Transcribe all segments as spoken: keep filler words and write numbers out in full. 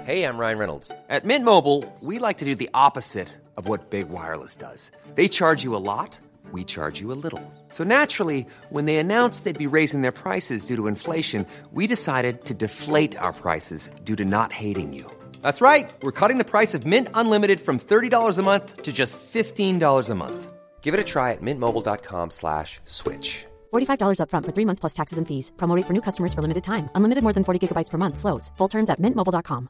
Hey, I'm Ryan Reynolds. At Mint Mobile, we like to do the opposite of what Big Wireless does. They charge you a lot, we charge you a little. So naturally, when they announced they'd be raising their prices due to inflation, we decided to deflate our prices due to not hating you. That's right. We're cutting the price of Mint Unlimited from thirty dollars a month to just fifteen dollars a month. Give it a try at mintmobile.com slash switch. forty-five dollars up front for three months plus taxes and fees. Promo rate for new customers for limited time. Unlimited more than forty gigabytes per month. Slows full terms at mint mobile dot com.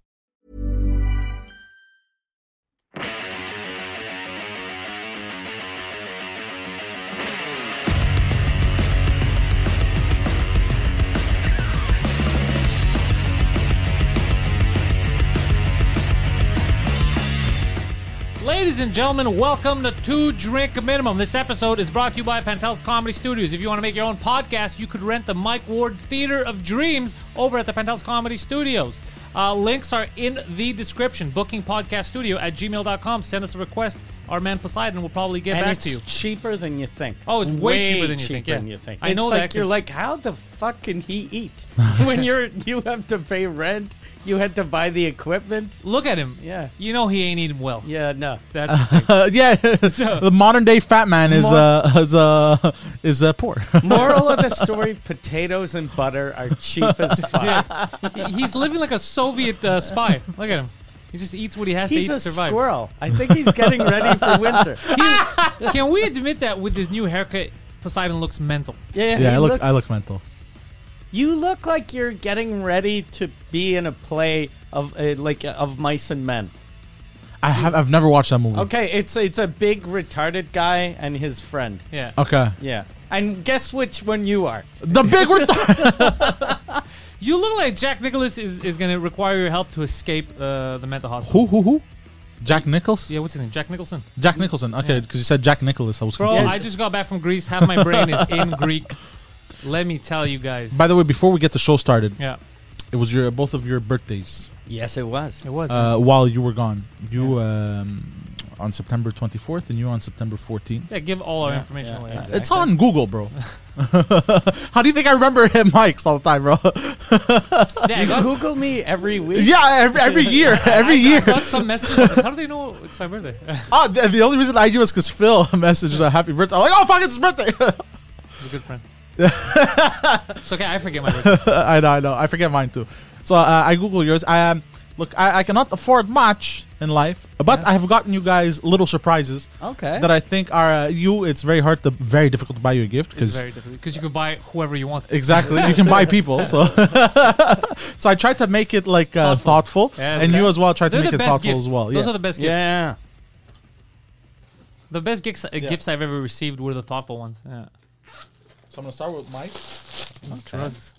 Ladies and gentlemen, welcome to Two Drink Minimum. This episode is brought to you by Pantelis Comedy Studios. If you want to make your own podcast, you could rent the Mike Ward Theater of Dreams over at the Pantelis Comedy Studios. Uh, links are in the description. Booking podcast studio at gmail dot com. Send us a request. Our man Poseidon will probably get and back it's to you. cheaper than you think. Oh, it's way, cheaper than you cheaper think. Yeah. Than you think. I it's know like that. You're like, how the fuck can he eat when you're you have to pay rent? You had to buy the equipment. Look at him. Yeah. You know he ain't eating well. Yeah, no. That's the thing. Uh, yeah, the modern day fat man is More- uh, is uh, is uh, poor. Moral of the story: potatoes and butter are cheap as fuck. He- He's living like a Soviet uh, spy. Look at him. He just eats what he has He's to eat a to survive. squirrel. I think he's getting ready for winter. He- can we admit that with this new haircut, Poseidon looks mental? Yeah, yeah, he I look looks- I look mental. You look like you're getting ready to be in a play of uh, like uh, of Mice and Men. I have I've never watched that movie. Okay, it's it's a big retarded guy and his friend. Yeah. Okay. Yeah. And guess which one you are? The big retard. You look like Jack Nicholas is, is going to require your help to escape uh, the mental hospital. who who who? Jack Nichols? Yeah, what's his name? Jack Nicholson. Jack Nicholson. Okay, because you said Jack Nicholas. I was Bro, confused. I just got back from Greece. Half my brain is in Greek. Let me tell you guys. By the way, before we get the show started, yeah, it was your both of your birthdays Yes, it was. it was. uh, while you were gone. You um, on September twenty-fourth and you on September fourteenth. yeah, give all our Yeah, information yeah, away. exactly. It's on Google, bro. How do you think I remember him mics all the time, bro? Yeah, I You got, Google me every week. Yeah, every, every year, every I, year. I got some messages. How do they know it's my birthday? Oh, the, the only reason I knew is because Phil messaged a happy birthday. I'm like, oh, fuck, it's his birthday. He's a good friend. It's okay. I forget my birthday. I know, I know. I forget mine too. So uh, I Google yours. I um, Look, I, I cannot afford much in life, but Yeah. I have gotten you guys little surprises Okay. that I think are uh, you. It's very hard to, very difficult to buy you a gift It's because very difficult because you can buy whoever you want. exactly you can buy people. So, so I tried to make it like uh, Thoughtful. thoughtful, Yeah, and okay. you as well tried to They're make the it best thoughtful gifts. as well. Those Yeah. are the best gifts. yeah. The best gifts, uh, gifts I've ever received were the thoughtful ones. Yeah. So I'm gonna start with Mike. Drugs.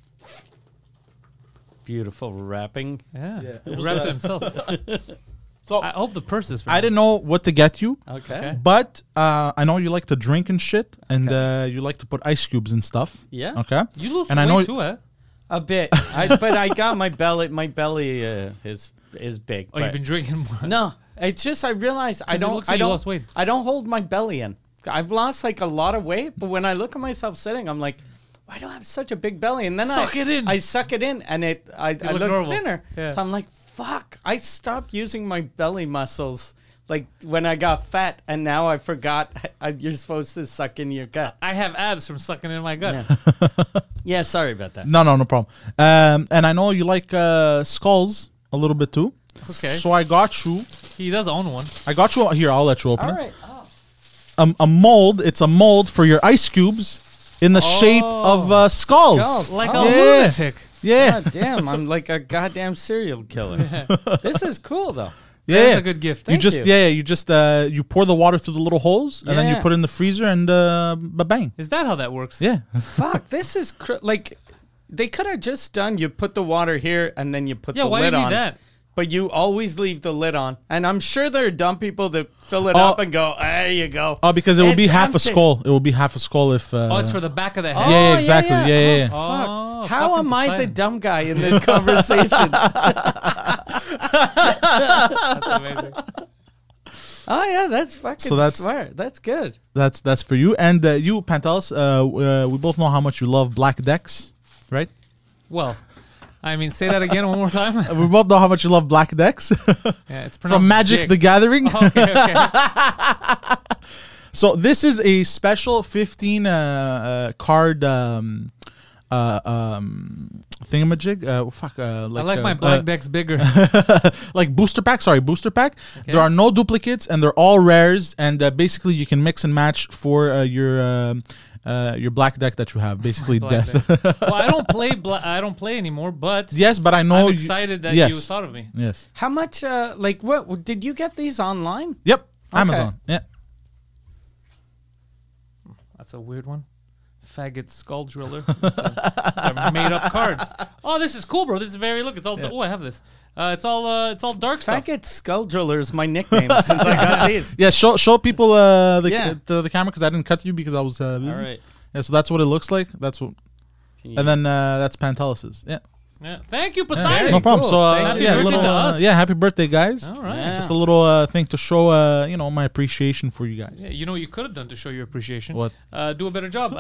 Beautiful wrapping. Yeah. Yeah. He wrapped it himself. So I hope the purse is for I him. didn't know what to get you. Okay. Okay. But uh, I know you like to drink and shit, and uh, you like to put ice cubes and stuff. Yeah. Okay. You lose And I weight know- too, eh? A bit. I, but I got my belly. My belly uh, is is big. Oh, you've but- been drinking more. No, it's just I realized I 'Cause it don't. looks I like you don't. lost weight. I don't hold my belly in. I've lost like a lot of weight, but when I look at myself sitting, I'm like, why do I have such a big belly? And then Suck I it in. I suck it in, and it I, I look look normal. thinner. Yeah. So I'm like, fuck. I stopped using my belly muscles like when I got fat, and now I forgot I, you're supposed to suck in your gut. I have abs from sucking in my gut. Yeah. Yeah. Sorry about that. No, no, no problem. Um, and I know you like uh, skulls a little bit too. Okay. So I got you. He does own one. I got you here. I'll let you open All it. right. Oh. Um, a mold. It's a mold for your ice cubes in the shape of uh, skulls. Skulls. Like Oh. a Yeah. lunatic. Yeah, God damn, I'm like a goddamn serial killer. This is cool though. yeah. That's yeah. a good gift. You Thank just you. yeah, yeah, you just uh, you pour the water through the little holes and then you Yeah. put it in the freezer and uh, ba bang. Is that how that works? Yeah. Fuck, this is cr- like they could have just done. You put the water here and then you put Yeah, the why do lid you need on. that? But you always leave the lid on, and I'm sure there are dumb people that fill it Oh. up and go, "There you go." Oh, because it will be It's half a empty. skull. It will be half a skull if. Uh, Oh, it's for the back of the head. Yeah, yeah, exactly. Yeah, yeah, yeah. Oh, fuck. Oh, How fucking am I the Poseidon. dumb guy in this conversation? That's amazing. Oh yeah, that's fucking So that's- smart. That's good. That's that's for you and uh, you, Pantelis. Uh, uh, we both know how much you love black decks, right? Well, I mean, say that again one more time. We both know how much you love Black Decks. Yeah, it's From pronounced Magic dick. the Gathering. Okay, okay. So this is a special fifteen uh, uh, card um, uh, um, thingamajig. Uh, fuck, uh, like, I like uh, my black uh, decks bigger. like booster pack. Sorry, booster pack. There are no duplicates, and they're all rares. And uh, basically, you can mix and match for uh, your um uh, your black deck that you have. Basically, Black death. deck. Well, I don't play. Bla- I don't play anymore. But Yes, but I know. I'm you- excited that yes. you thought of me. Yes. How much? Uh, like, what did you get these online? Yep. Amazon. Yeah. That's a weird one. Faggot skull driller. These are made up cards. Oh, this is cool, bro. This is very look. It's all. Oh, I have this. Uh, it's all. Uh, it's all dark stuff. Faggot Skull Driller is my nickname since I got these. Yeah. Show show people uh, the Yeah. the, the camera because I didn't cut you because I was uh, busy. All right. Yeah. So that's what it looks like. That's what. And then uh, that's Pantelis's. Yeah. Yeah. Thank you, Poseidon. No problem. cool. So uh, Thank you. yeah, Happy little birthday to uh, us. yeah, happy birthday, guys. All right. Yeah. Just a little uh, thing to show uh, you know my appreciation for you guys. Yeah, you know what you could have done to show your appreciation? What? Uh, do a better job.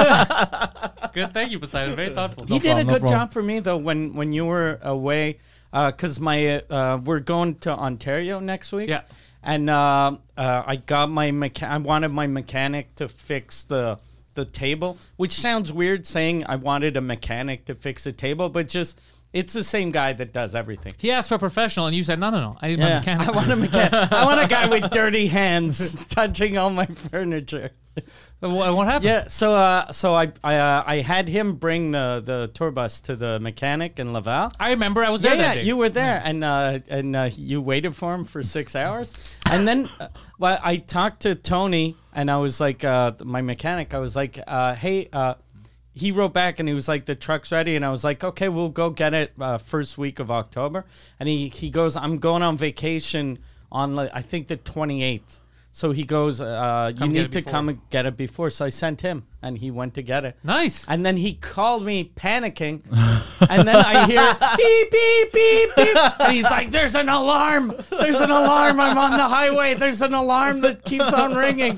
Uh, good. Thank you, Poseidon. Very thoughtful. You did problem, a no good problem. job for me though when when you were away, because my uh, we're going to Ontario next week. Yeah. And uh, uh, I got my mecha- I wanted my mechanic to fix the the table, which sounds weird saying I wanted a mechanic to fix the table, but just it's the same guy that does everything. He asked for a professional, and you said, no, no, no. I need my Yeah, mechanic. I want a mechanic. I want a guy with dirty hands touching all my furniture. What, what happened? Yeah, so uh, so I I, uh, I had him bring the the tour bus to the mechanic in Laval. I remember I was Yeah, there yeah, that day. you were there, and uh, and uh, you waited for him for six hours, and then, uh, well, I talked to Tony, and I was like, uh, my mechanic, I was like, uh, hey, uh, he wrote back, and he was like, the truck's ready, and I was like, okay, we'll go get it uh, first week of October, and he he goes, I'm going on vacation on like, I think the twenty-eighth. So he goes, uh, you Come get need it to before. come and get it before. So I sent him, and he went to get it. Nice. And then he called me panicking. And then I hear beep, beep, beep, beep. And he's like, there's an alarm. There's an alarm. I'm on the highway. There's an alarm that keeps on ringing.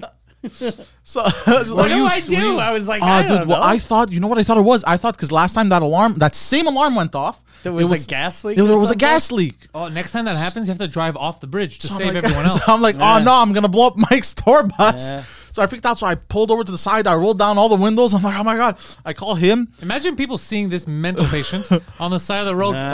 So, What do I do? I was like, Oh, I dude, don't well, know. I thought, you know what I thought it was? I thought because last time that alarm, that same alarm went off. There was, it a gas leak. There or was a something? gas leak. Oh, next time that happens, you have to drive off the bridge to So I'm save like, everyone else. so I'm like, Yeah. oh no, I'm gonna blow up Mike's tour bus. Yeah. So I freaked out. So I pulled over to the side. I rolled down all the windows. I'm like, oh my god. I call him. Imagine people seeing this mental patient on the side of the road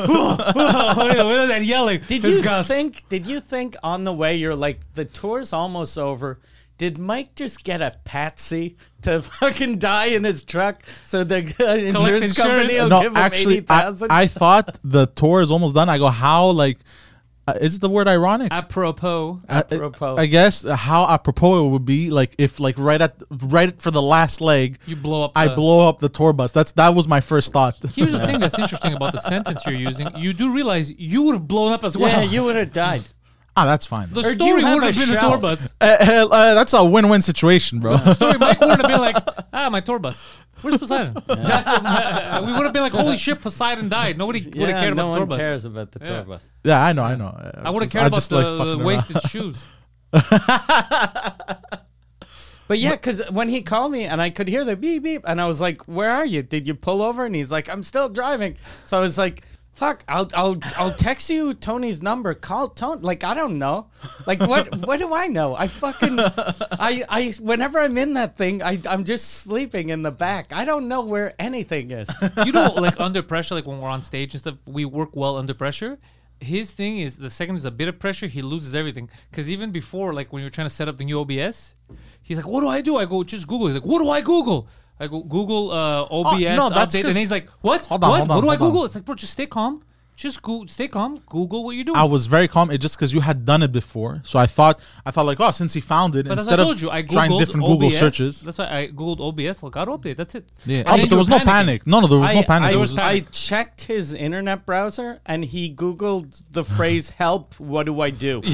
and yelling. Did "It's you Gus." think? Did you think on the way you're like the tour's almost over? Did Mike just get a patsy to fucking die in his truck so the uh, insurance insurance? company will No, give him actually, eighty I, thousand? I thought the tour is almost done. I go, how like, uh, is the word ironic? Apropos. I- Apropos. I, guess uh, how apropos it would be like if like right at right for the last leg, You blow up I the- blow up the tour bus. That's that was my first thought. Here's the thing that's interesting about the sentence you're using. You do realize you would have blown up as well. yeah, you would have died. Ah, that's fine. The Or do you story have would have a been a shell? tour bus. Uh, uh, uh, that's a win-win situation, bro. The story Mike wouldn't have been like, ah, my tour bus. Where's Poseidon? That's what, uh, we would have been like, holy shit, Poseidon died. Nobody would have Yeah, cared no about the tour one bus. cares about the tour Yeah. bus. Yeah, I know, I know. Uh, I would have just- cared about just the, like the fucking around. wasted shoes. But yeah, because when he called me and I could hear the beep beep, and I was like, "Where are you? Did you pull over?" And he's like, "I'm still driving." So I was like, "Fuck, I'll I'll I'll text you Tony's number. Call Tony." Like I don't know, like what what do I know? I fucking I I whenever I'm in that thing, I I'm just sleeping in the back. I don't know where anything is. You know, like under pressure, like when we're on stage and stuff, we work well under pressure. His thing is the second there's a bit of pressure, he loses everything. Because even before, like when you're trying to set up the new O B S, he's like, "What do I do?" I go, "Just Google." He's like, "What do I Google?" I go, "Google uh, O B S no, that's update," 'cause- and he's like, "What? Hold on, what? hold on, what do I hold on. Google?" It's like, bro, just stay calm. Just go, stay calm. Google what you're doing. I was very calm. It just because you had done it before, so I thought I thought like, oh, since he found it, but as I instead told of you, I trying Googled different O B S. Google searches. That's why I Googled O B S. Like, got update. That's it. Yeah, And oh, then but there you was were no panicking. panic. No, no, there was I, no panic. I, There was was panic. I checked his internet browser and he Googled the phrase "help." What do I do?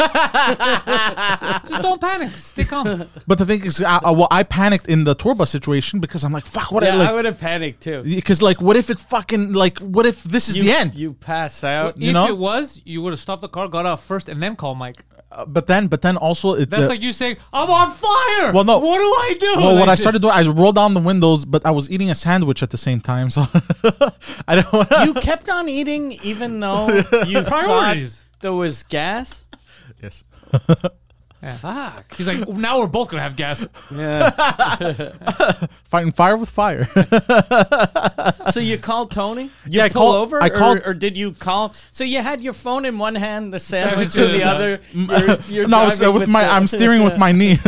Just don't panic. Stay calm. But the thing is, I, I, well, I panicked in the tour bus situation because I'm like, fuck, what? Yeah, I, like, I would have panicked too. because like, what if it fucking like, what if this is You, the end? you pass out. You if know? it was, you would have stopped the car, got out first, and then call Mike. Uh, but then, but then also, it, That's uh, like you saying, "I'm on fire." Well, no. What do I do? Well, what Like, I started doing, I rolled down the windows, but I was eating a sandwich at the same time, so I don't. Wanna, You kept on eating even though you Priorities. thought there was gas. yes. Yeah. Fuck. He's like, now we're both gonna have gas. Yeah. Fighting fire with fire. So you called Tony? You Yeah, I pull call- over, I or, called- or did you call? So you had your phone in one hand, the sandwich Sandwich in in the the- other. You're, you're no, I was, uh, driving with my, the- I'm steering with my knee.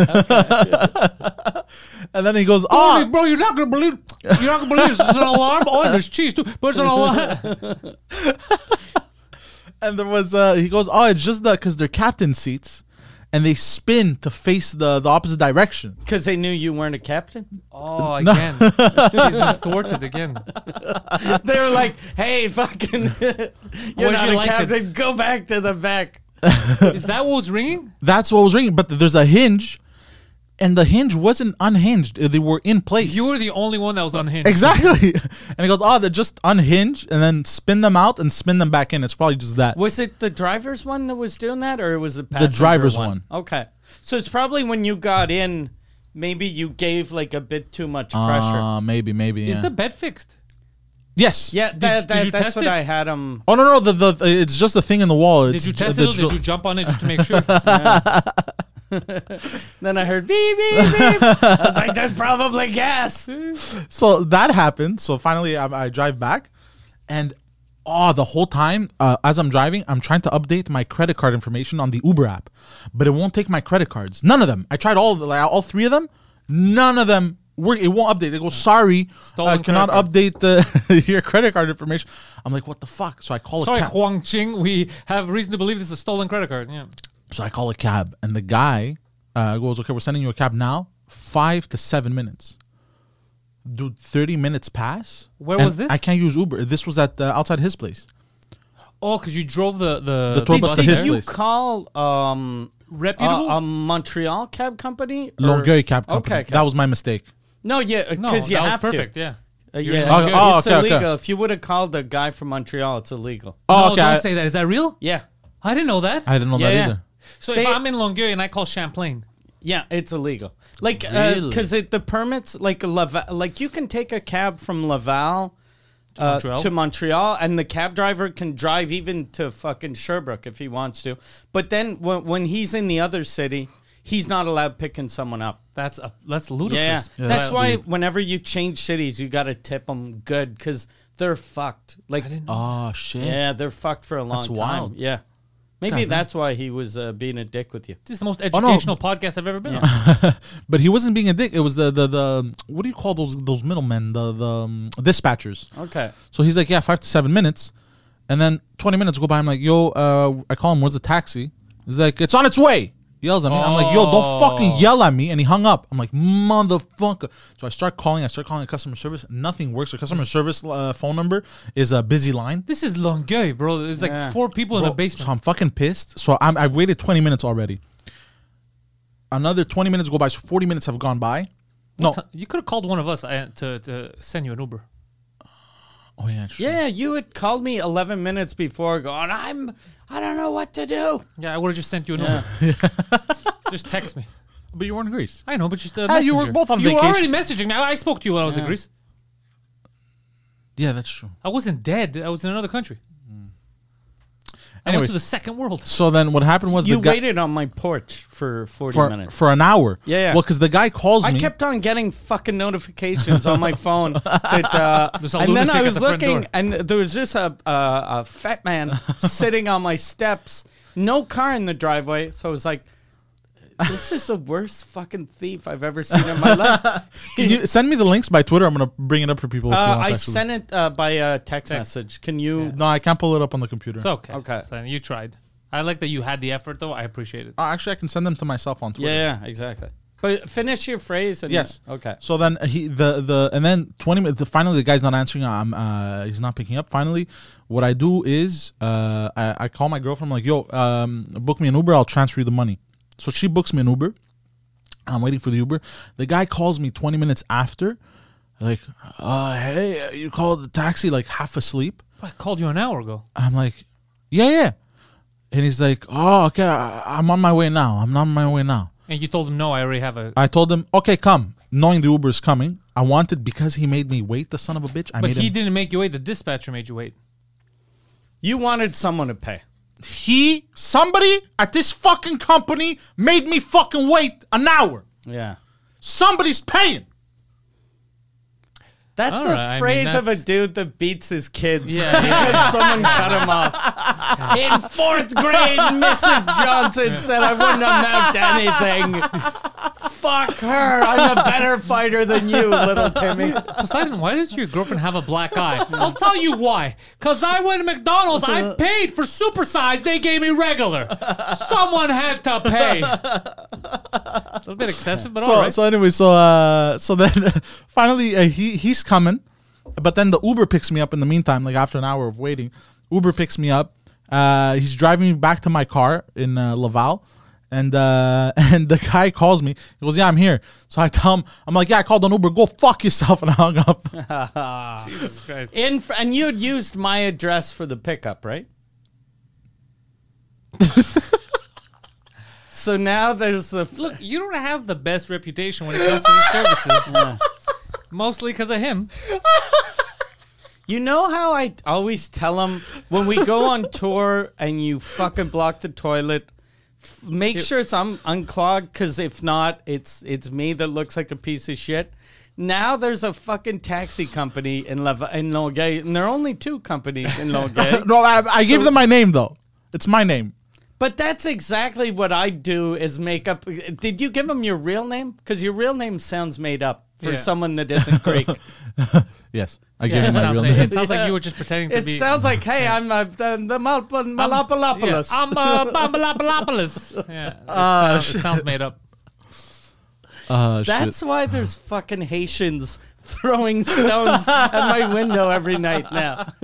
And then he goes, Oh, "Oh, bro, you're not gonna believe. You're not gonna believe this. It's an alarm. Oh, and there's cheese too, but it's an alarm. and there was, uh, he goes, oh, it's just that because they're captain seats, and they spin to face the, the opposite direction. Because they knew you weren't a captain. Oh, again. He's been thwarted again. They were like, "Hey, fucking, you're Where's not your a license?" captain. Go back to the back." Is that what was ringing? That's what was ringing. But there's a hinge, and the hinge wasn't unhinged. They were in place. You were the only one that was unhinged. Exactly. And he goes, oh, they're just unhinged, and then spin them out and spin them back in. It's probably just that. Was it the driver's one that was doing that, or was it The passenger driver's one? one. Okay, so it's probably when you got in, maybe you gave like a bit too much pressure. Uh, maybe, maybe. Is yeah. the bed fixed? yes. yeah, that, did that, you that's test what it? I had him. Oh no, no, the the it's just a thing in the wall. It's Did you j- test the it? Or drill- did you jump on it just to make sure? Then I heard beep beep beep. I was like, "There's probably gas." So that happened. So finally, I, I drive back, and oh, the whole time uh, as I'm driving, I'm trying to update my credit card information on the Uber app, but it won't take my credit cards. None of them. I tried all like, all three of them. None of them work. It won't update. It goes, sorry, Stolen I cannot credit cards. update the your credit card information. I'm like, what the fuck? So I call Sorry, a cab. Huang Ching. We have reason to believe this is a stolen credit card. Yeah. So I call a cab, and the guy uh, goes, okay, we're sending you a cab now. Five to seven minutes. Dude, thirty minutes pass. Where and was this? I can't use Uber. This was at uh, outside his place. Oh, because you drove the the, The tour the bus bus to Did his there? you place. call um, Reputable? a, a Montreal cab company? or- Longueuil Cab Company. Okay, okay. That was my mistake. No, yeah, because no, you that have was perfect. to. Yeah. Uh, You're in yeah, Longueuil. Oh, it's okay, okay. illegal. If you would have called a guy from Montreal, it's illegal. Oh, no, okay. don't I, say that. Is that real? Yeah, I didn't know that. I didn't know Yeah, that yeah. either. so They- if I'm in Longueuil and I call Champlain, yeah, it's illegal. Like, Really? because the permits, like Laval, like you can take a cab from Laval uh, Montreal? to Montreal, and the cab driver can drive even to fucking Sherbrooke if he wants to. But then when, when he's in the other city, he's not allowed picking someone up. that's a that's Yeah, ludicrous. Yeah, that's that's why weird. whenever you change cities, you got to tip them good because they're fucked. Like, Oh, shit. yeah, they're fucked for a long That's time. wild. Yeah, maybe God, that's why he was uh, being a dick with you. This is the most no. educational podcast I've ever been on. But he wasn't being a dick. It was the, the, the what do you call those those middlemen? The, the um, dispatchers. Okay. So he's like, yeah, five to seven minutes. And then twenty minutes go by. I'm like, yo, uh, I call him, where's the taxi? He's like, it's on its way. Yells at me. I'm like, yo, don't fucking yell at me. And he hung up. I'm like, motherfucker. So I start calling. I start calling customer service. Nothing works. The customer service uh, phone number is a busy line. This is Longueuil, bro. There's like Yeah. four people in Bro, a basement. So I'm fucking pissed. So I'm, I've waited twenty minutes already. Another twenty minutes go by. So forty minutes have gone by. No. T- You could have called one of us uh, to to send you an Uber. Oh, yeah. True. Yeah, you had called me eleven minutes before going, I'm, I don't know what to do. Yeah, I would have just sent you an Yeah. Uber. Just text me. But you were in Greece. I know, but just uh, Ah, you were messenger. both on You vacation. were already messaging me. I I spoke to you when I was in Greece. Yeah, that's true. I wasn't dead. I was in another country. I went Anyways. to the second world. So then what happened was You the guy waited on my porch for forty for, minutes. for an hour. Yeah, yeah. Well, because the guy calls I me. kept on getting fucking notifications on my phone. That, uh, There's a and then lunatic I at was the front looking, door. and there was just a, a, a fat man sitting on my steps. No car in the driveway. So I was like, this is the worst fucking thief I've ever seen in my life. Can you send me the links by Twitter? I'm gonna bring it up for people. If you Uh, want I actually. sent it uh, by a text, message. Can you? No, I can't pull it up on the computer. It's okay. Okay. So you tried. I like that you had the effort, though. I appreciate it. Oh, actually, I can send them to myself on Twitter. Yeah, yeah, exactly. But finish your phrase. And Yes. Okay. So then he the the and then twenty minutes. The, finally, the guy's not answering. I'm uh he's not picking up. Finally, what I do is uh I, I call my girlfriend. I'm like, yo, um, book me an Uber. I'll transfer you the money. So she books me an Uber. I'm waiting for the Uber. The guy calls me twenty minutes after, like, uh, hey, you called the taxi, like half asleep. I called you an hour ago. I'm like, yeah, yeah. And he's like, oh, okay, I, I'm on my way now. I'm on my way now. And you told him, no, I already have a... I told him, okay, come. Knowing the Uber is coming, I wanted, because he made me wait, the son of a bitch. I But made he him, didn't make you wait. The dispatcher made you wait. You wanted someone to pay. He, somebody at this fucking company made me fucking wait an hour. Yeah. Somebody's paying. That's All a right, I mean, phrase of a that's- dude that beats his kids. Yeah, because someone cut him off. In fourth grade, Missus Johnson said I wouldn't amount to anything. Fuck her. I'm a better fighter than you, little Timmy. Poseidon, why does your girlfriend have a black eye? I'll tell you why. Because I went to McDonald's, I paid for supersized, they gave me regular. Someone had to pay. It's a bit excessive, but So, all right. so anyway, so uh, so then finally uh, he he's coming, but then the Uber picks me up in the meantime. Like after an hour of waiting, Uber picks me up. Uh, he's driving me back to my car in uh, Laval, and uh, and the guy calls me. He goes, "Yeah, I'm here." So I tell him, "I'm like, yeah, I called an Uber. Go fuck yourself," and I hung up. Jesus Christ. In fr- and you had used my address for the pickup, right? So now there's the Look, you don't have the best reputation when it comes to these services. Mostly because of him. You know how I always tell them when we go on tour and you fucking block the toilet, f- make sure it's un- unclogged, because if not, it's it's me that looks like a piece of shit. Now there's a fucking taxi company in Leva- in Longueuil, and there are only two companies in Longueuil. No, I, I gave So- them my name though. It's my name. But that's exactly what I do is make up. Did you give them your real name? Because your real name sounds made up for Yeah. someone that isn't Greek. Yes, I Yeah, gave it him my sounds, real like, name. it sounds like you were just pretending to It be... sounds like, hey, I'm uh, the, the Mal- Malapalopoulos. Yeah, I'm uh, Bambalapalopoulos. Yeah, it, Ah, sounds, it sounds made up. Uh, That's shit. why there's fucking Haitians throwing stones at my window every night now.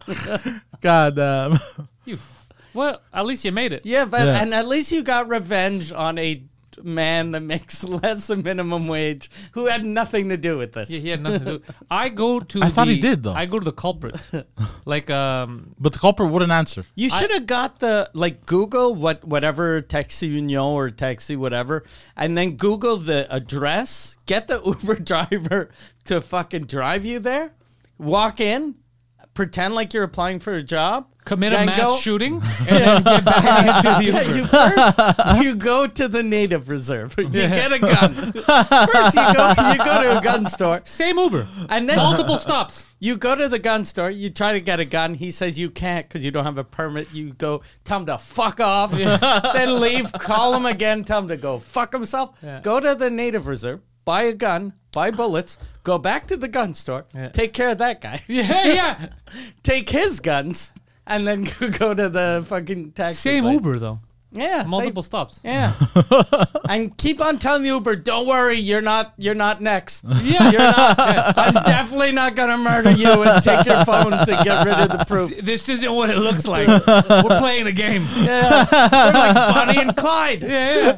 God damn. You, well, at least you made it. Yeah, but Yeah. and at least you got revenge on a man that makes less than minimum wage who had nothing to do with this. Yeah, he had nothing to do. I go to. I thought he the- did, though. I go to the culprit, like um. But the culprit wouldn't answer. You should have got the like Google what whatever Taxi Union or Taxi whatever, and then Google the address. Get the Uber driver to fucking drive you there. Walk in, pretend like you're applying for a job. Commit a then mass go- shooting and then get back into the Yeah, Uber. you first you go to the native reserve. You get a gun. First you go you go to a gun store. Same Uber. And then Multiple stops. You go to the gun store, you try to get a gun. He says you can't because you don't have a permit. You go, tell him to fuck off, then leave, call him again, tell him to go fuck himself. Yeah. Go to the native reserve, buy a gun, buy bullets, go back to the gun store, Yeah. take care of that guy. Yeah, yeah. Take his guns, and then go to the fucking taxi Same place. Uber though. Yeah, Multiple same- stops. Yeah, and keep on telling the Uber, don't worry, you're not, you're not next. Yeah. You're not. I'm definitely not gonna murder you and take your phone to get rid of the proof. This isn't what it looks like. We're playing a game. Yeah, we're like Bonnie and Clyde. Yeah,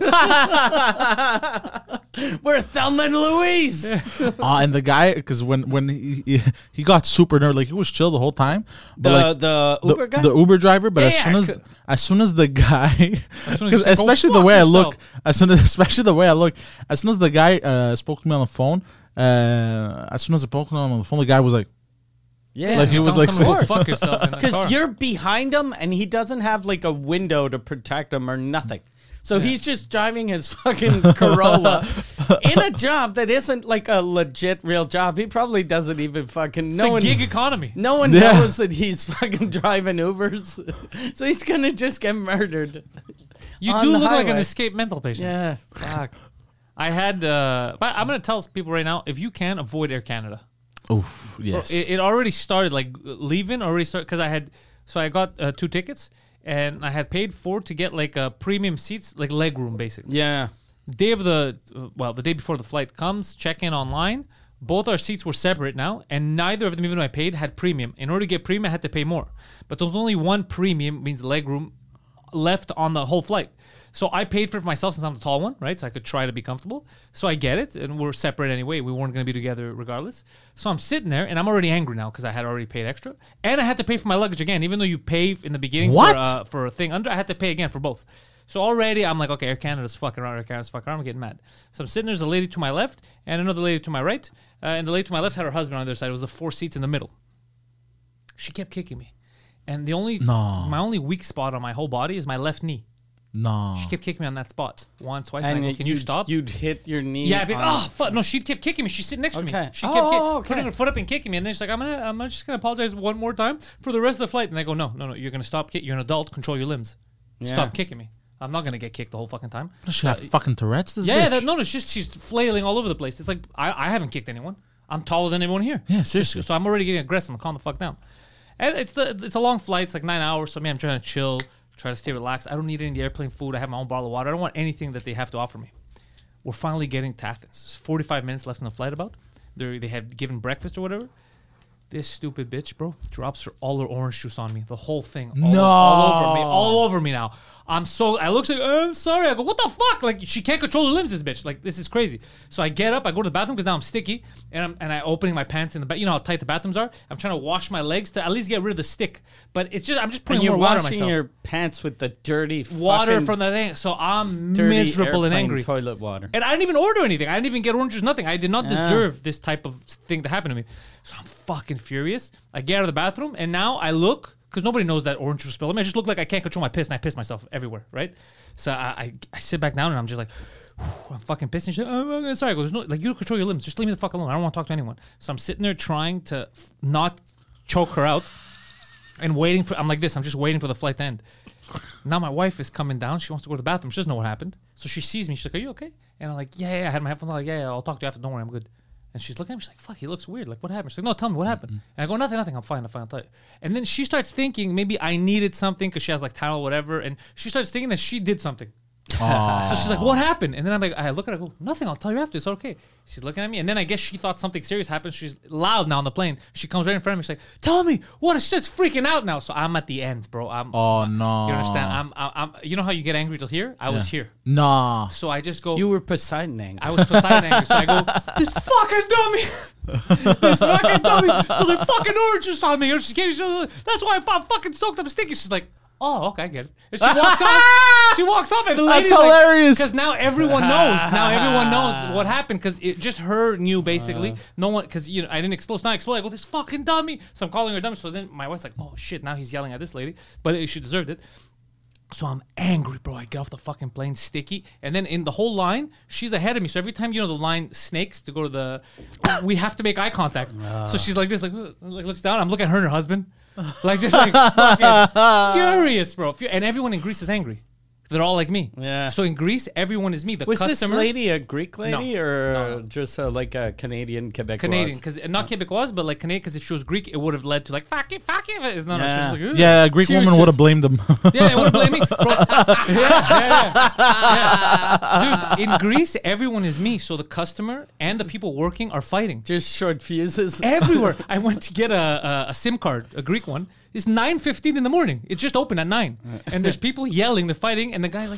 yeah. We're Thelma and Louise. Uh, and the guy, because when when he, he he got super nervous, like he was chill the whole time. But The like, the the, Uber guy. the Uber driver, but Yeah, as yeah, soon as c- as soon as the guy, soon as you 'cause say, "Go especially the fuck way I look, yourself." as soon as especially the way I look, as soon as the guy uh, spoke to me on the phone, uh, as soon as I spoke to him on the phone, the guy was like, yeah, like he was Tell like, someone to saying- go fuck yourself in the car. because you're behind him and he doesn't have like a window to protect him or nothing. So he's just driving his fucking Corolla in a job that isn't like a legit real job. He probably doesn't even fucking It's no the one. gig economy. No one Yeah. knows that he's fucking driving Ubers, so he's gonna just get murdered. You on do the look like an highway. escaped mental patient. Yeah, fuck. I had, uh, but I'm gonna tell people right now: if you can, avoid Air Canada. "Oh yes." It, it already started like leaving already started because I had so I got uh, two tickets and I had paid for to get like uh, premium seats, like leg room basically. Yeah. Day of the uh, well, the day before the flight comes, check in online. Both our seats were separate now, and neither of them, even though I paid, had premium. In order to get premium, I had to pay more. But there was only one premium, means leg room, left on the whole flight. So I paid for it for myself since I'm the tall one, right? So I could try to be comfortable. So I get it, and we're separate anyway. We weren't going to be together regardless. So I'm sitting there, and I'm already angry now because I had already paid extra, and I had to pay for my luggage again, even though you pay in the beginning What? for uh, for a thing under. I had to pay again for both. So already I'm like, okay, Air Canada's fucking around, Air Canada's fucking around. I'm getting mad. So I'm sitting there's a lady to my left and another lady to my right, uh, and the lady to my left had her husband on the other side. It was the four seats in the middle. She kept kicking me, and the only No. my only weak spot on my whole body is my left knee. No. She kept kicking me on that spot once, twice. And, And I go, can you you'd- stop? You'd hit your knee. Yeah, but, on- oh fuck! No, she kept kicking me. She's sitting next to Okay. me. She Oh, kept kick- okay. putting her foot up and kicking me, and then she's like, "I'm gonna, I'm just gonna apologize one more time for the rest of the flight." And I go, "No, no, no! You're gonna stop. Kick- You're an adult. Control your limbs. Yeah. Stop kicking me. I'm not gonna get kicked the whole fucking time." Does she have fucking Tourette's? This Yeah, yeah bitch? that, no, no, it's just she's flailing all over the place. It's like I, I haven't kicked anyone. I'm taller than everyone here. Yeah, Just- seriously. so I'm already getting aggressive. I'm calm the fuck down. And it's the it's a long flight. It's like nine hours. So me, I'm trying to chill, try to stay relaxed. I don't need any of the airplane food. I have my own bottle of water. I don't want anything that they have to offer me. We're finally getting to Athens. There's forty-five minutes left in the flight. About they they had given breakfast or whatever. This stupid bitch, bro, drops her all her orange juice on me. The whole thing. All, No. all over me. All over me now. I'm so, I look like, oh, I'm sorry. I go, what the fuck? Like, she can't control her limbs, this bitch. Like, this is crazy. So I get up, I go to the bathroom because now I'm sticky, and I'm and I opening my pants in the bath. You know how tight the bathrooms are? I'm trying to wash my legs to at least get rid of the stick. But it's just, I'm just And putting you're more water on washing myself. your pants with the dirty Water fucking from the thing. So I'm dirty miserable and airplane angry. toilet water. And I didn't even order anything. I didn't even get orange juice, nothing. I did not Yeah. deserve this type of thing to happen to me. So I'm fucking furious. I get out of the bathroom, and now I look, because nobody knows that orange juice spilled. I mean, I just look like I can't control my piss, and I piss myself everywhere, right? So I, I, I sit back down, and I'm just like, I'm fucking pissing. She's like, oh, oh, sorry. I go, there's no, like, you don't control your limbs. Just leave me the fuck alone. I don't want to talk to anyone. So I'm sitting there trying to f- not choke her out and waiting for, I'm like this, I'm just waiting for the flight to end. Now my wife is coming down. She wants to go to the bathroom. She doesn't know what happened. So she sees me. She's like, are you okay? And I'm like, yeah, yeah. I had my headphones on. I'm like, yeah, yeah, I'll talk to you after. Don't worry, I'm good. And she's looking at me. She's like, fuck, he looks weird. Like, what happened? She's like, no, tell me what happened. Mm-hmm. And I go, nothing, nothing. I'm fine. I'm fine. I'll tell you. And then she starts thinking maybe I needed something because she has like towel or whatever. And she starts thinking that she did something. So she's like, what happened? And then I'm like, I look at her, I go, nothing, I'll tell you after, it's okay. She's looking at me, and then I guess she thought something serious happened. She's loud now on the plane. She comes right in front of me, she's like, tell me, what is shit's freaking out now? So I'm at the end, bro. I'm, Oh, no. you understand? I'm, I'm, I'm, you know how you get angry till here? I was here. Nah. So I just go, You were Poseidon angry. I was Poseidon angry. So I go, this fucking dummy. this fucking dummy. So they fucking orange juice on me. And she gave, that's why I'm fucking soaked up sticky. She's like, oh, okay, I get it. And she walks off. She walks off, and the That's lady's like, hilarious. because now everyone knows. Now everyone knows what happened because it just her knew basically. No one, because you know I didn't explode. So now I explode. I go, this fucking dummy. So I'm calling her dummy. So then my wife's like, oh shit. Now he's yelling at this lady, but she deserved it. So I'm angry, bro. I get off the fucking plane, sticky, and then in the whole line, she's ahead of me. So every time you know the line snakes to go to the, we have to make eye contact. So she's like this, like, like looks down. I'm looking at her and her husband, like just like fucking furious, bro. Fu- And everyone in Greece is angry. They're all like me. Yeah. So in Greece, everyone is me. The Was customer, this lady a Greek lady No. or No, no. just uh, like a Canadian Quebec? Canadian, because not Quebecois, but like Canadian. Because if she was Greek, it would have led to like fuck you, fuck you. It's not. No, she was Yeah. like, "Ugh." Yeah, a Greek She was woman would have just- blamed him. Yeah, it would have blamed me. Bro. Yeah, yeah, yeah. Yeah. Dude, in Greece, everyone is me. So the customer and the people working are fighting. Just short fuses. Everywhere. I went to get a, a, a SIM card, a Greek one. It's nine fifteen in the morning. It's just open at nine. And there's people yelling, they're fighting, and the guy's like,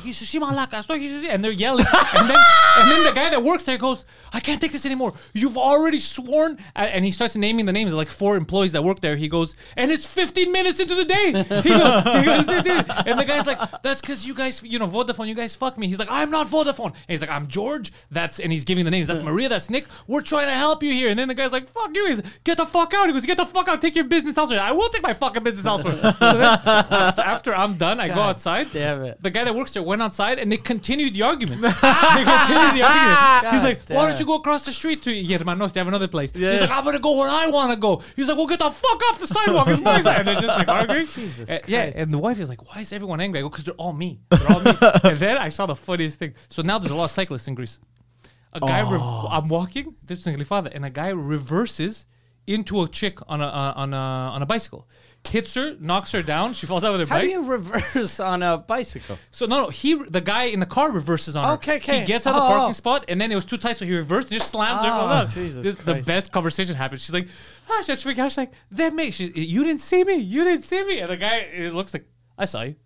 and they're yelling. And then and then the guy that works there goes, I can't take this anymore. You've already sworn. And he starts naming the names of like four employees that work there. He goes, and it's fifteen minutes into the day. He goes, he goes and the guy's like, that's because you guys, you know, Vodafone, you guys fuck me. He's like, I'm not Vodafone. And he's like, I'm George. That's, and he's giving the names. That's Maria. That's Nick. We're trying to help you here. And then the guy's like, fuck you. He's like, get the fuck out. He goes, get the fuck out. Take your business elsewhere. I will take my fucking business elsewhere. So then after, after I'm done, I go God outside. damn it. The guy that works there went outside and they continued the argument. they continued the argument. He's like, why don't you go across the street to Germanos? They have another place. He's like, I'm going to go where I want to go. He's like, well, get the fuck off the sidewalk. It's my side. And they're just like arguing. Jesus Uh, yeah, Christ. and the wife is like, why is everyone angry? I go, because they're all me. They're all me. And then I saw the funniest thing. So now there's a lot of cyclists in Greece. A guy, rev- I'm walking, this is in father, and a guy reverses into a chick on a uh, on a on a bicycle, hits her, knocks her down. She falls out with her How bike. do you reverse on a bicycle? So no, no, he the guy in the car reverses on her. Okay, okay. He gets out of the Oh, parking oh. spot, and then it was too tight, so he reversed and just slams her. Oh, All that. Jesus This- the Christ. best conversation happened. She's like, ah, she's freaking out. She's like, that mate, she's, you didn't see me, you didn't see me, and the guy it looks like, I saw you.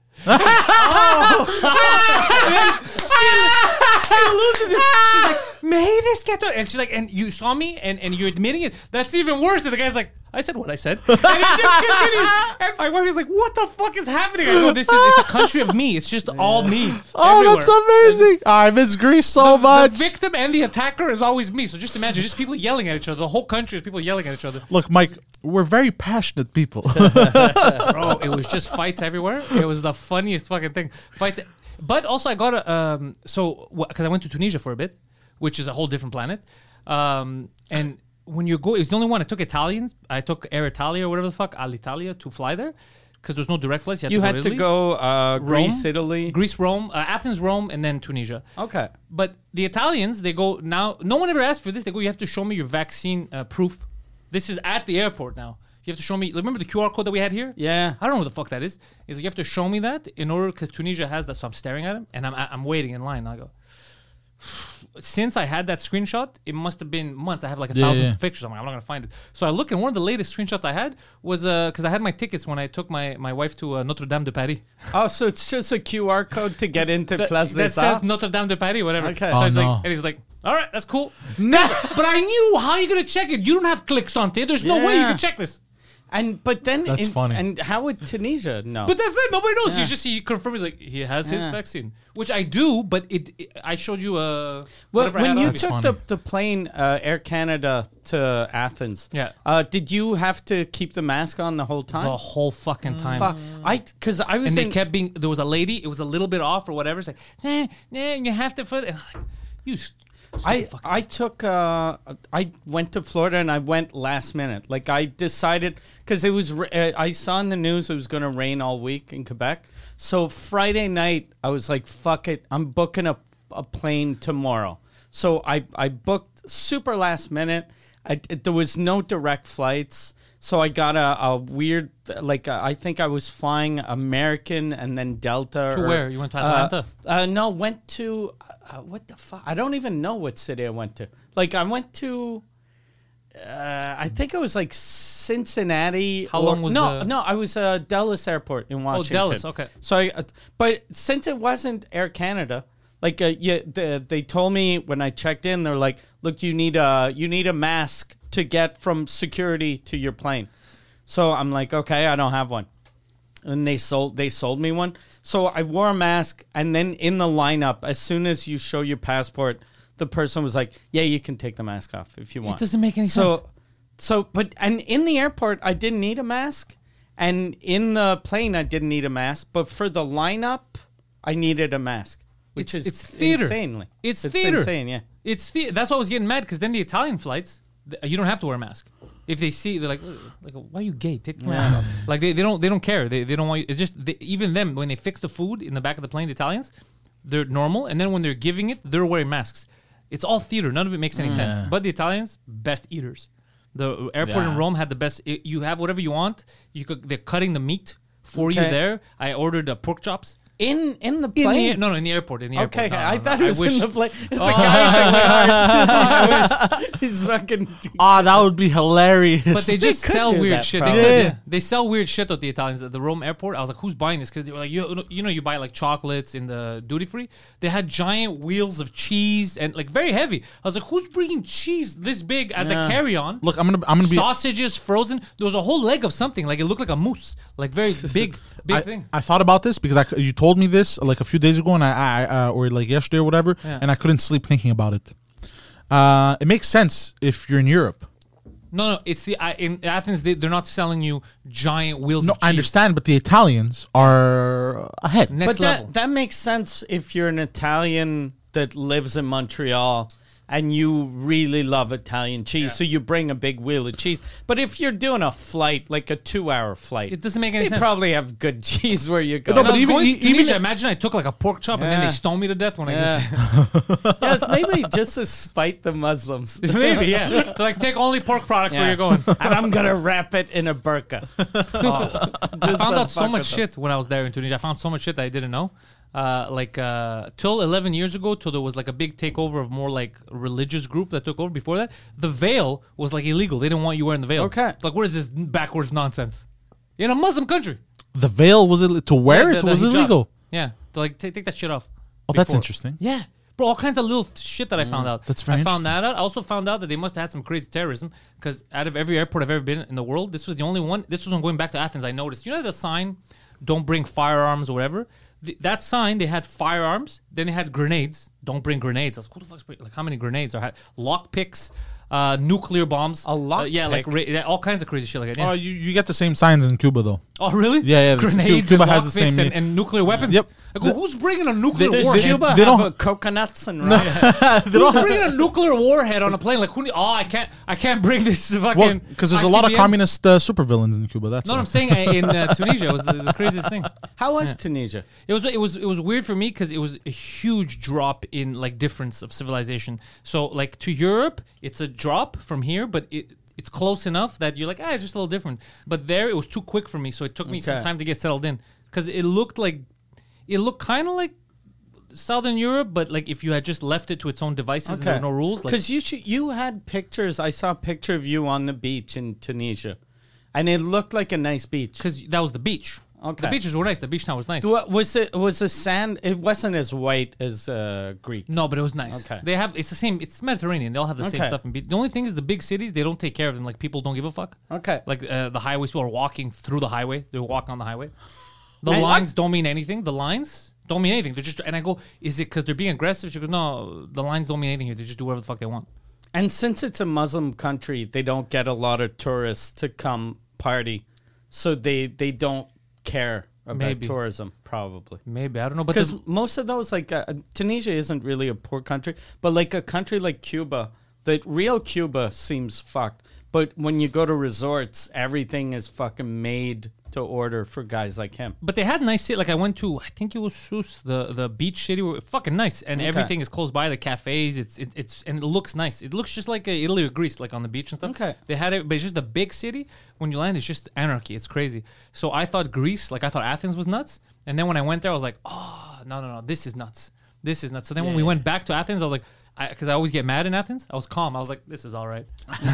She loses it. She's like, "May this get done?" And she's like, "And you saw me, and, and you're admitting it. That's even worse." And the guy's like, "I said what I said." And it just continues. And my wife is like, "What the fuck is happening?" I go, "This is it's a country of me. It's just all me." Oh, everywhere. that's amazing. I miss Greece so The much. victim and the attacker is always me. So just imagine, just people yelling at each other. The whole country is people yelling at each other. Look, Mike, we're very passionate people. Bro, it was just fights everywhere. It was the funniest fucking thing. Fights. But also I got a, um, so, because I went to Tunisia for a bit, which is a whole different planet. Um, and when you go, it's the only one. I took Italians. I took Air Italia or whatever the fuck, Alitalia, to fly there. Because there's no direct flights. You had, You to, had go to go uh, Greece, Italy. Greece, Rome, uh, Athens, Rome, and then Tunisia. Okay. But the Italians, they go now. No one ever asked for this. They go, you have to show me your vaccine uh, proof. This is at the airport now. You have to show me. Remember the Q R code that we had here? Yeah. I don't know what the fuck that is. Is like you have to show me that in order because Tunisia has that. So I'm staring at him and I'm I'm waiting in line. I go. Since I had that screenshot, it must have been months. I have like a Yeah, thousand yeah. pictures. I'm like, I'm not gonna find it. So I look, and one of the latest screenshots I had was because I had my tickets when I took my, my wife to uh, Notre Dame de Paris. Oh, so it's just a Q R code to get into that, Place that des says Arts? Notre Dame de Paris, whatever. Okay. So Oh, he's no. like, and he's like, all right, that's cool. But I knew how are you gonna check it. You don't have clicks on it. There's no way you Yeah. can check this. And but then That's in- funny. And how would Tunisia know? But that's it. Nobody knows. Yeah. You just see he confirms like he has his Yeah. vaccine, which I do. But it, it I showed you uh well, whatever I when had you on. That's took funny. the, the plane uh, Air Canada to Athens, Yeah. uh, did you have to keep the mask on the whole time? the whole fucking time. Fuck, I because I was And they in, kept being. There was a lady. It was a little bit off or whatever. It's like, nah, nah, you have to put. And I'm like, you. st- I stupid fucking- I took uh I went to Florida and I went last minute. Like I decided because it was ra- uh, I saw in the news it was going to rain all week in Quebec. So Friday night I was like, fuck it, I'm booking a a plane tomorrow. So I I booked super last minute. I, it, there was no direct flights. So I got a, a weird, like, uh, I think I was flying American and then Delta. To or- where? You went to uh, Atlanta? Uh, no, went to, uh, what the fuck? I don't even know what city I went to. Like, I went to, uh, I think it was like Cincinnati. How or- long was No, the- no, I was uh, Dulles Airport in Washington. Dulles, okay. So I, uh, but since it wasn't Air Canada, like, uh, yeah, the, they told me when I checked in, they're like, look, you need a, you need a mask to get from security to your plane. So I'm like, okay, I don't have one. And they sold they sold me one. So I wore a mask, and then in the lineup, as soon as you show your passport, the person was like, yeah, you can take the mask off if you want. doesn't make any so, sense. So but and in the airport I didn't need a mask. And in the plane I didn't need a mask. But for the lineup, I needed a mask. Which it's, is it's theater. insanely. It's, theater. insane, yeah. It's the, that's why I was getting mad because then the Italian flights, th- you don't have to wear a mask. If they see, they're like, "Ugh, like, why are you gay? Take your mask off." Like they, they don't they don't care. They, they don't want you. It's just they, even them when they fix the food in the back of the plane, the Italians, they're normal, and then when they're giving it, they're wearing masks. It's all theater. None of it makes any sense. But the Italians, best eaters. The airport Yeah. in Rome had the best. It, you have whatever you want. You could. They're cutting the meat for you Okay. there. I ordered uh, pork chops. In in the In plane. the air, no, no, in the airport. In the Okay, airport. No, I no, thought no, it was wish. in the plane. It's Oh. the guy that we He's fucking. Ah, that would be hilarious. But they just could sell do weird that, shit. probably. They, Yeah. they sell weird shit at the Italians. At the Rome airport, I was like, "Who's buying this?" Because they were like, "You, you know, you buy like chocolates in the duty free." They had giant wheels of cheese and like very heavy. I was like, "Who's bringing cheese this big as a carry on?" Look, I'm gonna I'm gonna be. Sausages frozen. There was a whole leg of something. Like it looked like a moose. Like very big, big I, thing. I thought about this because I, you told me this like a few days ago, and I, I uh, or like yesterday or whatever, Yeah. and I couldn't sleep thinking about it. Uh, it makes sense if you're in Europe. No, no, it's the I, in Athens. They, they're not selling you giant wheels. No, of cheese. I understand, but the Italians are ahead. Next But level. that that makes sense if you're an Italian that lives in Montreal and you really love Italian cheese, so you bring a big wheel of cheese. But if you're doing a flight, like a two-hour flight, It doesn't make any they sense. probably have good cheese where you go. When I but was even- going to e- even Tunisia, if- imagine I took like a pork chop and then Yeah. they stoned me to death when I Yeah. get Yes, maybe just to spite the Muslims. Maybe, yeah. So like, take only pork products where Yeah. you're going. And I'm gonna wrap it in a burqa. I found out so much shit when I was there in Tunisia. I found so much shit that I didn't know. Uh, like uh, till eleven years ago, till there was like a big takeover of more like religious group that took over. Before that, the veil was like illegal. They didn't want you wearing the veil. Okay. Like, what is this backwards nonsense? In a Muslim country. The veil was it to wear Yeah, it the- the was hijab. illegal. Yeah, they're like take, take that shit off. Oh, that's before. interesting. Yeah, bro, all kinds of little th- shit that I found out. that's very I found interesting. that out. I also found out that they must have had some crazy terrorism because out of every airport I've ever been in the world, this was the only one. This was when going back to Athens. I noticed. You know the sign, "Don't bring firearms" or whatever. The, that sign, they had firearms. Then they had grenades. Don't bring grenades. I was like, who the fuck's bring- like how many grenades? Or had lock picks, uh, nuclear bombs. A lock uh, yeah, like pick? ra- yeah, all kinds of crazy shit like that. Yeah. Oh, you, you get the same signs in Cuba though. Oh, really? Yeah, yeah, that's- Grenades Cuba and has the lockpicks same- and, and nuclear weapons. Yep. I go, who's bringing a nuclear Does warhead? Cuba they have don't- uh, coconuts and rice? Who's bringing a nuclear warhead on a plane? Like, who? Need, oh, I can't. I can't bring this fucking. Well, because there's a lot of I C B M. communist uh, supervillains in Cuba. That's No, why. I'm saying uh, in uh, Tunisia it was the, the craziest thing. How was Tunisia? It was it was it was weird for me because it was a huge drop in like difference of civilization. So like to Europe, it's a drop from here, but it. It's close enough that you're like, ah, it's just a little different. But there, it was too quick for me, so it took me some Okay. time to get settled in. Because it looked like, it looked kind of like Southern Europe, but like if you had just left it to its own devices and there were no rules. Like, Because you should, you had pictures. I saw a picture of you on the beach in Tunisia, and it looked like a nice beach. because that was the beach. Okay. The beaches were nice. The beach town was nice. Wa- Was it was the sand? It wasn't as white as uh, Greek. No, but it was nice. Okay. They have it's the same. It's Mediterranean. They all have the same Okay. stuff. In be- the only thing is the big cities. They don't take care of them. Like people don't give a fuck. Okay. Like uh, the highways, people are walking through the highway. They're walking on the highway. The And- lines don't mean anything. The lines don't mean anything. They're just. And I go, is it because they're being aggressive? She goes, no. The lines don't mean anything here. They just do whatever the fuck they want. And since it's a Muslim country, they don't get a lot of tourists to come party, so they they don't care about Maybe. tourism probably. Maybe I don't know. But Because the- most of those, like uh, Tunisia, isn't really a poor country, but like a country like Cuba, the real Cuba seems fucked. But when you go to resorts, everything is fucking made to order for guys like him. But they had nice city. Like I went to, I think it was Sus, the the beach city. Were fucking nice, and Okay. everything is close by. The cafes, it's it, it's and it looks nice. It looks just like uh, Italy or Greece, like on the beach and stuff. Okay. They had it, but it's just a big city. When you land, it's just anarchy. It's crazy. So I thought Greece, like I thought Athens was nuts, and then when I went there, I was like, oh no no no, this is nuts. This is nuts. So then when we went back to Athens, I was like. Because I, I always get mad in Athens, I was calm. I was like, "This is all right."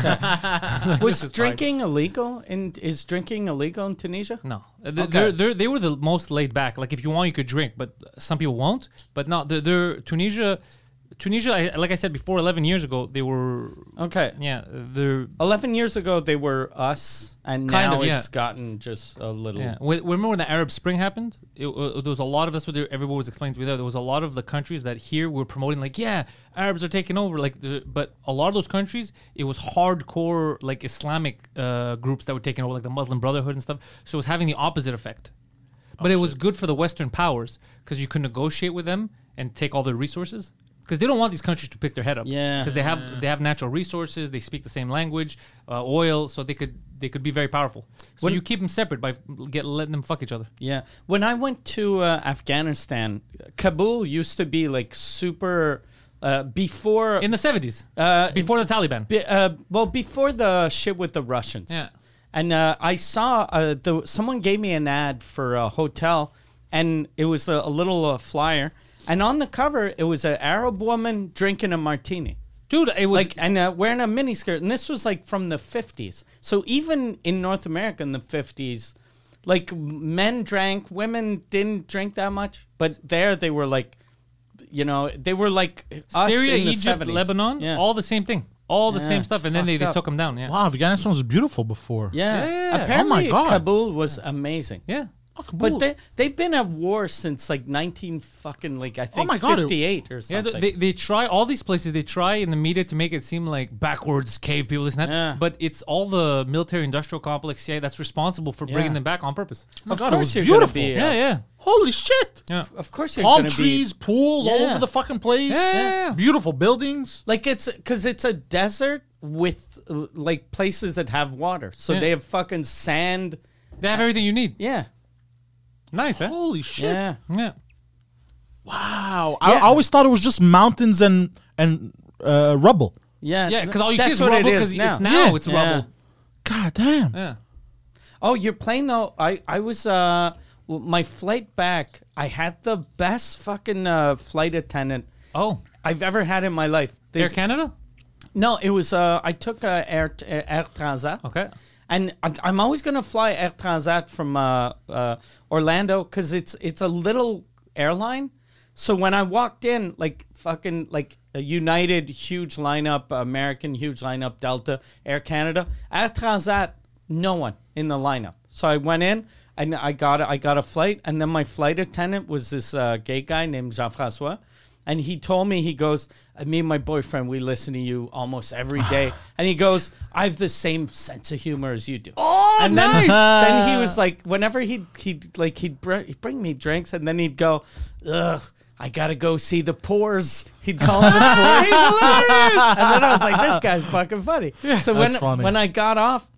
Was is drinking illegal? In is drinking illegal in Tunisia? No, Uh, they- they're, they're, they were the most laid back. Like if you want, you could drink, but some people won't. But no, they're, they're Tunisia. Tunisia, I, like I said before, eleven years ago, they were. Okay. Yeah, they're. Eleven years ago, they were us, and Kind now of, yeah. it's gotten just a little. Yeah. When, remember when the Arab Spring happened? It, uh, there was a lot of that's what they- everyone was explaining to me there. There was a lot of the countries that here were promoting, like, yeah, Arabs are taking over. Like, the, but a lot of those countries, it was hardcore like Islamic uh, groups that were taking over, like the Muslim Brotherhood and stuff. So it was having the opposite effect. But it was good for the Western powers because you could negotiate with them and take all their resources. Because they don't want these countries to pick their head up. Yeah. Because they have they have natural resources. They speak the same language, uh, oil, so they could they could be very powerful. So When- you keep them separate by get letting them fuck each other. Yeah. When I went to uh, Afghanistan, Kabul used to be like super. Uh, before In the seventies, Uh, before the Taliban. Be, uh, well, before the shit with the Russians. Yeah. And uh, I saw uh, the someone gave me an ad for a hotel, and it was a, a little uh, flyer, and on the cover it was an Arab woman drinking a martini, Dude, it was like and uh, wearing a miniskirt, and this was like from the fifties. So even in North America in the fifties, like men drank, women didn't drink that much, but there they were like, you know, they were like us Syria, in the Egypt, seventies. Lebanon, Yeah. all the same thing. All the Yeah, same stuff. And then they, fucked they up. took them down. Yeah. Wow, Afghanistan was beautiful before. Yeah. Yeah, yeah, yeah. Apparently, Oh my God. Kabul was amazing. Yeah. Oh, Kabul. But they they've been at war since like nineteen fucking like I think my God, it- fifty-eight or Yeah, something. they, they try all these places. They try in the media to make it seem like backwards cave people, this and that. Yeah. But it's all the military-industrial complex C I A that's responsible for bringing Yeah. them back on purpose. Oh my of God, it course was you're beautiful. gonna be. Yeah, uh, yeah, Holy shit! yeah. Of course you're Palm gonna trees, be pools all Yeah. over the fucking place. Yeah, yeah, yeah. Beautiful buildings. like it's because it's a desert with uh, like places that have water, so Yeah. they have fucking sand. They have everything you need. Yeah, Nice, huh? Holy shit! yeah. Yeah. Wow. I, I always thought it was just mountains and and uh, rubble. Yeah, Yeah, because all you see That's is what it rubble is because now. it's now Yeah. it's Yeah. rubble. God damn. Yeah. Oh, your plane though. I I was uh w- my flight back. I had the best fucking uh, flight attendant Oh, I've ever had in my life. Air There's- Canada? No, it was uh I took uh, Air uh, Air Transat. Okay. And I'm, I'm always gonna fly Air Transat from uh, uh, Orlando because it's it's a little airline. So when I walked in, like fucking like a United huge lineup, American huge lineup, Delta, Air Canada, Air Transat, no one in the lineup. So I went in and I got a, I got a flight, and then my flight attendant was this uh, gay guy named Jean-François. And he told me, he goes, me and my boyfriend, we listen to you almost every day. And he goes, I have the same sense of humor as you do. Oh, and nice. then, then he was like, whenever he'd, he'd like, he'd, br- he'd bring me drinks, and then he'd go, ugh, I got to go see the pores. He'd call him the pores. He's hilarious. And then I was like, this guy's fucking funny. So when, That's funny. when I got off,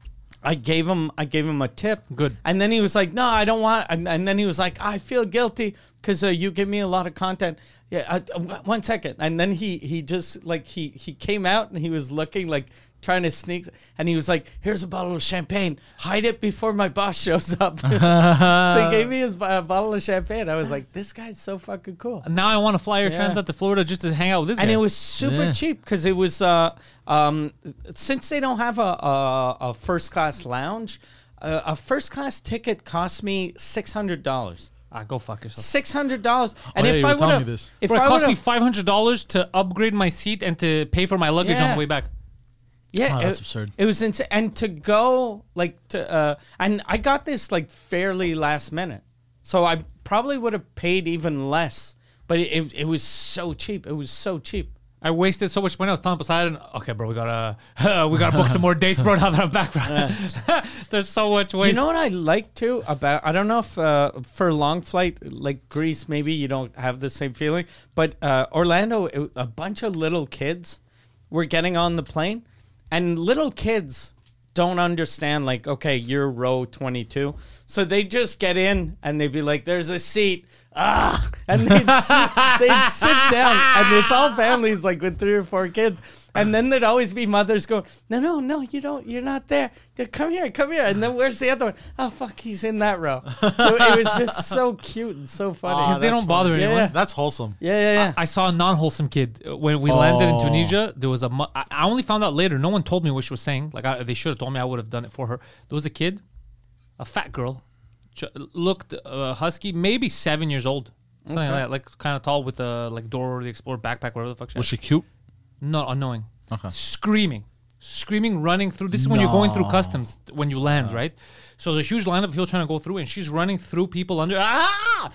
I gave him I gave him a tip. Good. And then he was like, no, I don't want. And, and then he was like, I feel guilty because uh, you give me a lot of content. Yeah, uh, w- one second. And then he he just like he he came out and he was looking like trying to sneak. And he was like, here's a bottle of champagne. Hide it before my boss shows up. So he gave me his uh, bottle of champagne. I was like, this guy's so fucking cool. Now I want to fly Air Yeah. Transat to Florida just to hang out with this And guy. it was super Yeah. cheap because it was uh um since they don't have a a, a first class lounge, uh, a first class ticket cost me six hundred dollars. Ah, go fuck yourself. Six hundred dollars. And Oh, yeah, if you I were telling would me have, this. if Bro, it I cost would me have, five hundred dollars to upgrade my seat and to pay for my luggage on Yeah. the way back. yeah, Oh, that's it, absurd. It was insane. And to go like to uh, and I got this like fairly last minute, so I probably would have paid even less. But it, it it was so cheap. It was so cheap. I wasted so much money. I was telling Poseidon, okay, bro, we gotta we gotta book some more dates, bro. Now that I'm back, bro. There's so much waste. You know what I like too about, I don't know if uh, for a long flight like Greece, maybe you don't have the same feeling, but uh, Orlando, it, a bunch of little kids were getting on the plane, and little kids don't understand, like, okay, you're row twenty-two. So they just get in and they'd be like, there's a seat. Ah, and they'd sit, they'd sit down, and it's all families like with three or four kids, and then there'd always be mothers going, no, no, no, you don't, you're not there. They're, come here, come here, and then where's the other one? Oh fuck, he's in that row. So it was just so cute and so funny. Because they don't bother Yeah, anyone. yeah. That's wholesome. Yeah, yeah, yeah. I saw a non-wholesome kid Uh, when we landed in Oh. Tunisia. There was a. Mu- I I only found out later. No one told me what she was saying. Like I, they should have told me. I would have done it for her. There was a kid, a fat girl, ch- looked uh, husky, maybe seven years old, something like that. Like kind of tall with a like Dora the Explorer backpack, whatever the fuck. She Was had. she cute? Not annoying. Okay. Screaming. Screaming, running through. This is when you're going through No. customs when you land, right? So there's a huge line of people trying to go through, and she's running through people under. Ah!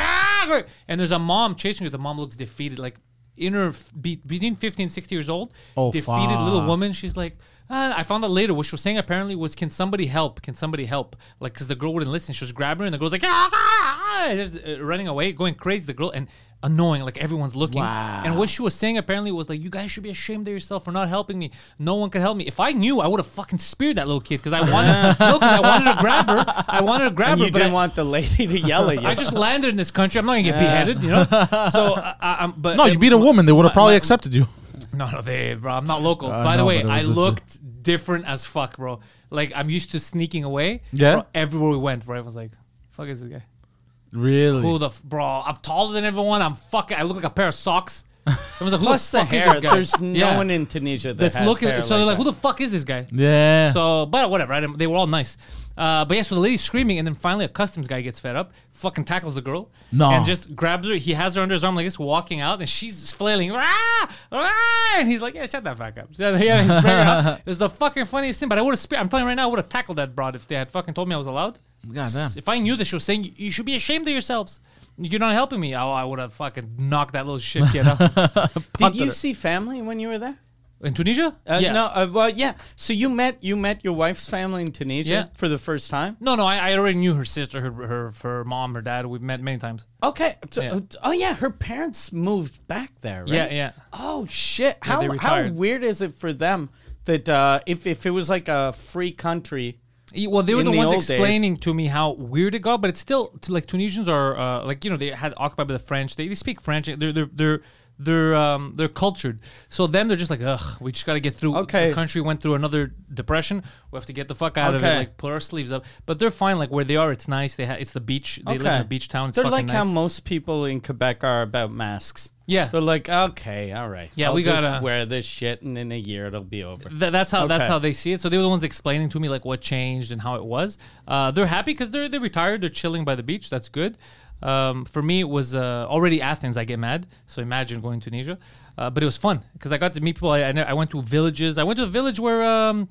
Ah! And there's a mom chasing her. The mom looks defeated, like in her f- be, between fifteen and sixty years old. Oh, defeated little fuck. woman. She's like, ah. I found out later what she was saying apparently was, can somebody help? Can somebody help? Like, because the girl wouldn't listen. She was grabbing her, and the girl's like, ah, ah, ah, just uh, running away, going crazy. The girl, and annoying, like everyone's looking. Wow. And what she was saying apparently was like, you guys should be ashamed of yourself for not helping me. No one can help me. If I knew, I would have fucking speared that little kid because I wanted, no, because I wanted to grab her. I wanted to grab And her, you but didn't I, want the lady to yell at you. I just landed in this country. I'm not gonna get beheaded, you know. So, I, I, I'm, but No, you beat a woman. They would have my- probably my- accepted you. No, no, they, bro. I'm not local. I By the know, way, but it I was legit. looked different as fuck, bro. Like I'm used to sneaking away. Yeah? Bro, everywhere we went, bro, I was like, "Fuck is this guy? Really? Who the f- bro? I'm taller than everyone. I'm fucking. I look like a pair of socks." I was like, "Who Plus the the fuck is hair. this guy?" There's no Yeah. one in Tunisia that That's has looking. hair So they're like, that. "Who the fuck is this guy?" Yeah. So, but whatever. I didn't, they were all nice. Uh, but yeah, so the lady's screaming, and then finally a customs guy gets fed up, fucking tackles the girl, No. and just grabs her. He has her under his arm like this, walking out, and she's flailing, "Ah! Ah!" And he's like, "Yeah, shut that fuck up." Yeah, he's bringing her out. It was the fucking funniest thing. But I would have. Spe- I'm telling you right now, I would have tackled that broad if they had fucking told me I was allowed. Goddamn. If I knew that she was saying, "You should be ashamed of yourselves. You're not helping me," oh, I would have fucking knocked that little shit kid out. Did you see family when you were there? In Tunisia? Uh, yeah. No, uh, well, yeah. So you met you met your wife's family in Tunisia Yeah. for the first time. No, no, I, I already knew her sister, her, her, her mom, her dad. We've met many times. Okay. So- Yeah. uh, oh yeah, her parents moved back there, right? Yeah, yeah. Oh shit! they How how retired. weird is it for them that uh, if if it was like a free country? Yeah, Well, they were In the, the ones old days. explaining to me how weird it got, but it's still to, like Tunisians are uh, like you know they had occupied by the French. They, they speak French. They're they're they're they're um, they're cultured. So them, they're just like, ugh, we just got to get through. Okay. The country went through another depression. We have to get the fuck out of Okay. it. Like pull our sleeves up. But they're fine. Like where they are, it's nice. They ha- it's the beach. They live in a beach town. It's They're fucking like how nice. most people in Quebec are about masks. Yeah. They're like, okay, all right. Yeah, I'll we just gotta- wear this shit, and in a year it'll be over. Th- that's how that's Okay. how they see it. So they were the ones explaining to me like what changed and how it was. Uh, they're happy because they're they're retired. They're chilling by the beach. That's good. Um, for me, it was uh, already Athens. I get mad. So imagine going to Tunisia. Uh, but it was fun because I got to meet people. I, I, ne- I went to villages. I went to a village where um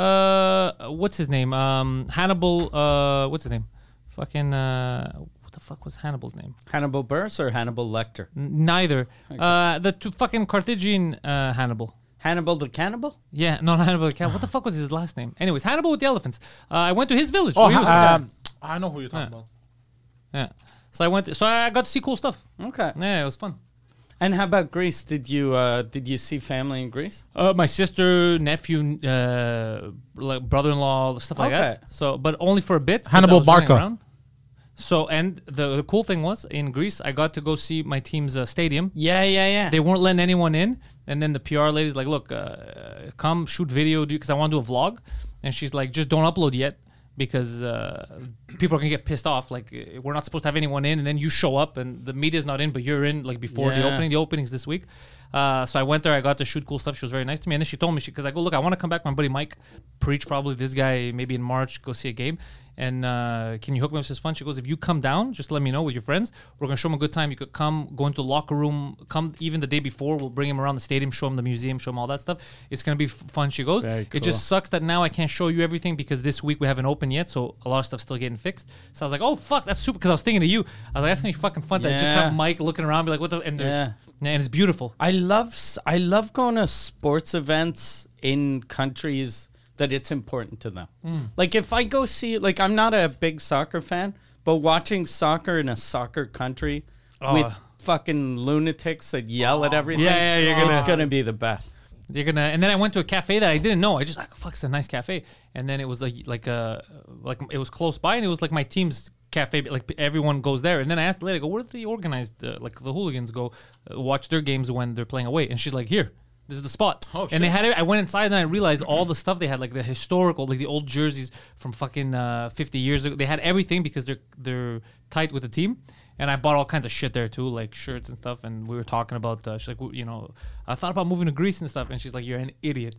uh what's his name um Hannibal uh what's his name fucking uh what the fuck was Hannibal's name? Hannibal Buress or Hannibal Lecter? N- neither. Uh, the two fucking Carthaginian uh, Hannibal. Hannibal the Cannibal? Yeah, no, not Hannibal. What the fuck was his last name? Anyways, Hannibal with the elephants. Uh, I went to his village. Oh, where he was from. um, I know who you're talking Yeah. about. Yeah. So I went. To, so I got to see cool stuff. Okay. Yeah, it was fun. And how about Greece? Did you uh, did you see family in Greece? Uh, my sister, nephew, uh, like brother-in-law, stuff like Okay. that. So, but only for a bit. 'cause Hannibal I was running Barca. around. So, and the, the cool thing was in Greece, I got to go see my team's uh, stadium. Yeah, yeah, yeah. They weren't letting anyone in, and then the P R lady's like, "Look, uh, come shoot video, because I want to do a vlog." And she's like, "Just don't upload yet, because uh, people are gonna get pissed off. Like, uh, we're not supposed to have anyone in, and then you show up, and the media's not in, but you're in like before the Yeah. opening. The opening's this week." Uh, so I went there. I got to shoot cool stuff. She was very nice to me, and then she told me, because I go, "Look, I want to come back. My buddy Mike preach probably this guy maybe in March. Go see a game." And uh, can you hook me up with this fun? She goes, if you come down, just let me know with your friends. We're going to show them a good time. You could come, go into the locker room, come even the day before. We'll bring him around the stadium, show him the museum, show him all that stuff. It's going to be f- fun. She goes, Very it cool. just sucks that now I can't show you everything because this week we haven't opened yet. So a lot of stuff's still getting fixed. So I was like, oh, fuck, that's super. Because I was thinking of you. I was like, that's going to be fucking fun. To just Yeah. have Mike looking around, be like, what the? And, there's, Yeah. and it's beautiful. I love s- I love going to sports events in countries that it's important to them. Like if I go see, like I'm not a big soccer fan, but watching soccer in a soccer country Oh. with fucking lunatics that yell at everything, Yeah, yeah, you're gonna- it's gonna be the best. You're gonna, and then I went to a cafe that I didn't know. I just like, fuck, it's a nice cafe. And then it was like, like a, like it was close by, and it was like my team's cafe. Like everyone goes there. And then I asked the lady, I go, where do the organized, uh, like the hooligans go uh, watch their games when they're playing away? And she's like, here, this is the spot. Oh, and they shit. had it. I went inside and I realized all the stuff they had, like the historical, like the old jerseys from fucking uh, fifty years ago. They had everything because they're they're tight with the team. And I bought all kinds of shit there too, like shirts and stuff. And we were talking about, uh, she's like, w- you know, I thought about moving to Greece and stuff. And she's like, you're an idiot.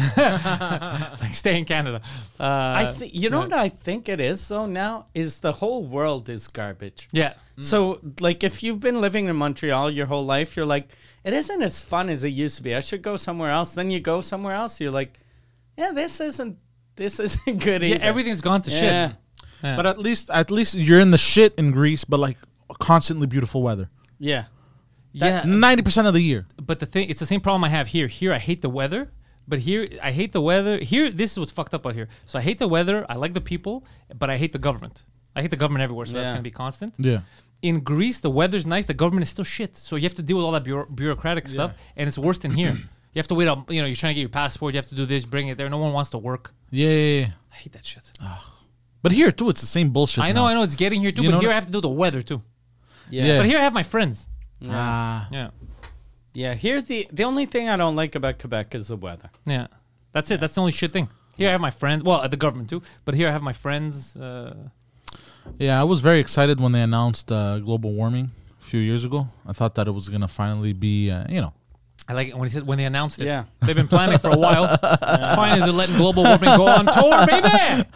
Like, stay in Canada. Uh, I think you know what I think it is though now is the whole world is garbage. yeah. So like if you've been living in Montreal your whole life, you're like, it isn't as fun as it used to be. I should go somewhere else. Then you go somewhere else, you're like, yeah, this isn't this isn't good Yeah, either. everything's gone to Yeah. shit. Yeah. But at least, at least you're in the shit in Greece, but like constantly beautiful weather. Yeah. yeah. Ninety percent of the year. But the thing, it's the same problem I have here. Here, I hate the weather. But here, I hate the weather. Here, this is what's fucked up out here. So I hate the weather. I like the people, but I hate the government. I hate the government everywhere, so that's Yeah. going to be constant. Yeah. In Greece, the weather's nice. The government is still shit. So you have to deal with all that bureau- bureaucratic stuff, and it's worse than here. You have to wait up. You know, you're trying to get your passport. You have to do this, bring it there. No one wants to work. Yeah, yeah, yeah. I hate that shit. But here too, it's the same bullshit. I know, now. I know. It's getting here too, You but know here that- I have to do the weather too. Yeah. But here I have my friends. Ah. Yeah, Yeah, here's the the only thing I don't like about Quebec is the weather. yeah. That's it. That's the only shit thing. Here I have my friends. Well, at the government too. But here I have my friends. Uh, Yeah, I was very excited when they announced uh, global warming a few years ago. I thought that it was gonna finally be, uh, you know, I like it when he said when they announced it. Yeah. They've been planning for a while. Finally, they're letting global warming go on tour, baby.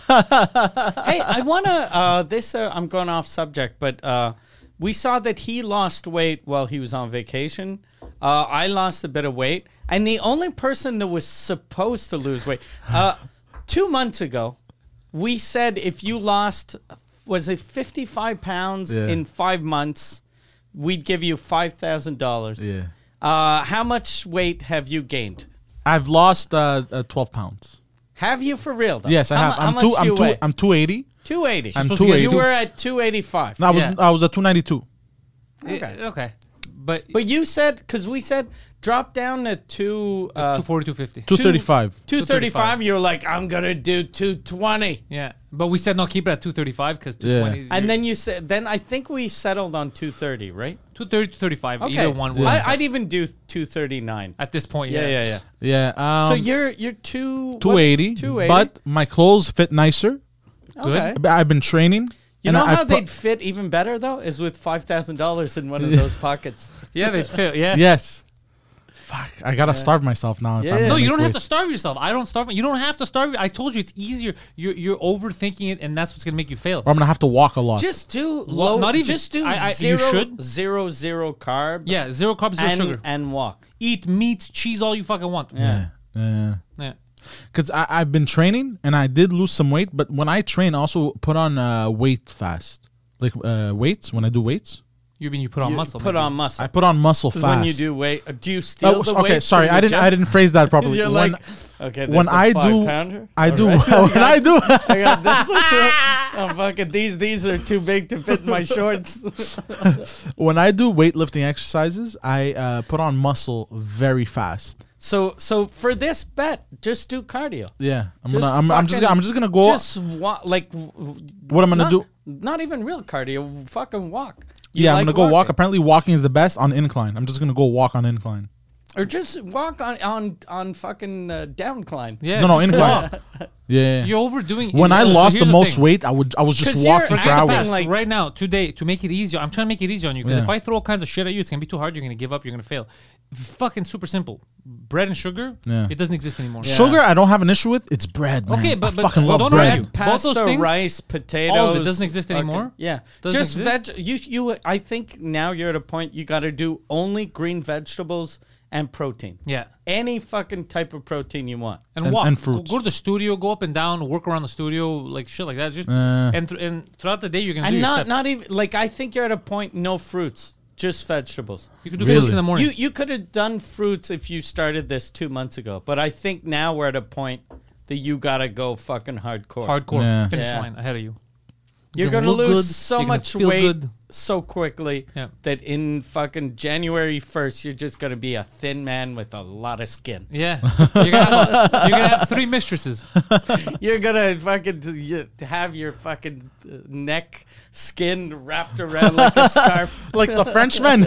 Hey, I want to. Uh, this uh, I'm going off subject, but uh, we saw that he lost weight while he was on vacation. Uh, I lost a bit of weight, and the only person that was supposed to lose weight uh, two months ago, we said if you lost, was it fifty-five pounds Yeah. in five months, we'd give you five thousand dollars. yeah. Uh, how much weight have you gained? I've lost uh, uh, twelve pounds. Have you for real? Though? Yes, I How have. mu- how I'm much two. do I'm you two. weigh? I'm two eighty. two eighty. I'm supposed to get two You eighty. were at two eighty-five. No, I was Yeah. I was at two ninety two. Okay. okay. But, But you said, because we said drop down to two, uh, two forty, two fifty. Two thirty five. two thirty-five. You're like, I'm going to do two twenty. Yeah. But we said no, keep it at two thirty-five because two Yeah. twenty is. And then you said, then I think we settled on two thirty, right? two thirty to thirty-five. Okay. Either one. would I, set. I'd even do two thirty-nine. At this point, Yeah, yeah. yeah, yeah. Yeah. Um, so you're you're two two eighty. Two eighty. But my clothes fit nicer. okay. Good. I've been training. You and know I- how I've put- they'd fit even better though is with five thousand dollars in one of those pockets. Yeah, they'd fit. Yeah. Yes. Fuck. I gotta starve myself now. If Yeah. I'm No, No, gonna you make don't have weight. to starve yourself. I don't starve. You don't have to starve. I told you it's easier. You're you're overthinking it, and that's what's gonna make you fail. Or I'm gonna have to walk a lot. Just do low. not even- Just do I- I- you zero, should. zero, zero carb. Yeah, zero carbs, zero and, sugar. and walk. Eat meat, cheese, all you fucking want. Yeah. Yeah. Yeah. Because I've been training and I did lose some weight, but when I train, I also put on uh, weight fast, like uh, weights. When I do weights, You mean you put on You muscle? Put maybe. on muscle. I put on muscle 'Cause fast. when you do weight, uh, do you steal Oh, the okay, weights sorry, from I the didn't. gym? I didn't phrase that properly. You're when like, okay, when this is a I five do, pounder. I do. Alright. When I do, I got this one. I'm fucking these. These are too big to fit in my shorts. when I do weightlifting exercises, I uh, put on muscle very fast. So, so for this bet, just do cardio. Yeah, I'm Just gonna. I'm, I'm just. fucking- Gonna, I'm just gonna go. Just walk, like w- what I'm gonna not, do? Not even real cardio. Fucking walk. You Yeah, like I'm gonna go walk. walking. Apparently, walking is the best on incline. I'm just gonna go walk on incline. Or just walk on on on fucking uh, downcline. Yeah. no, no, just incline. walk. Yeah. You're overdoing it. When I So lost here's the most thing. weight, I would. I was just 'Cause you're walking for Forget the hours. past. like- right now, today, to make it easier, I'm trying to make it easier on you because Yeah. if I throw all kinds of shit at you, it's gonna be too hard. You're gonna give up. You're gonna fail. Fucking super simple. Bread and sugar. Yeah. It doesn't exist anymore. Sugar, I don't have an issue with. It's bread, man. Okay, but- I but- fucking well, love don't bread. argue. Both Pasta, those things, rice, potatoes. all of it doesn't exist fucking- anymore? Yeah, Doesn't just exist? veg. You you. I think now you're at a point you got to do only green vegetables and protein. Yeah. Any fucking type of protein you want. And, And- walk. and Go- fruits. Go to the studio, go up and down, work around the studio, like shit like that. Just Uh. and th- and throughout the day you're gonna do And your not steps. not even like I think you're at a point no fruits, just vegetables. You can do Really? fruits in the morning. You you could have done fruits if you started this two months ago, but I think now we're at a point that you gotta go fucking hardcore. Hardcore Yeah. finish Yeah. line ahead of you. You're You're gonna gonna look lose good, so you're gonna much feel weight good. so quickly Yeah. that in fucking January first, you're just gonna be a thin man with a lot of skin. Yeah, you're gonna, have, you're gonna have three mistresses. You're gonna fucking you have your fucking uh, neck skin wrapped around like a scarf. Like the Frenchman.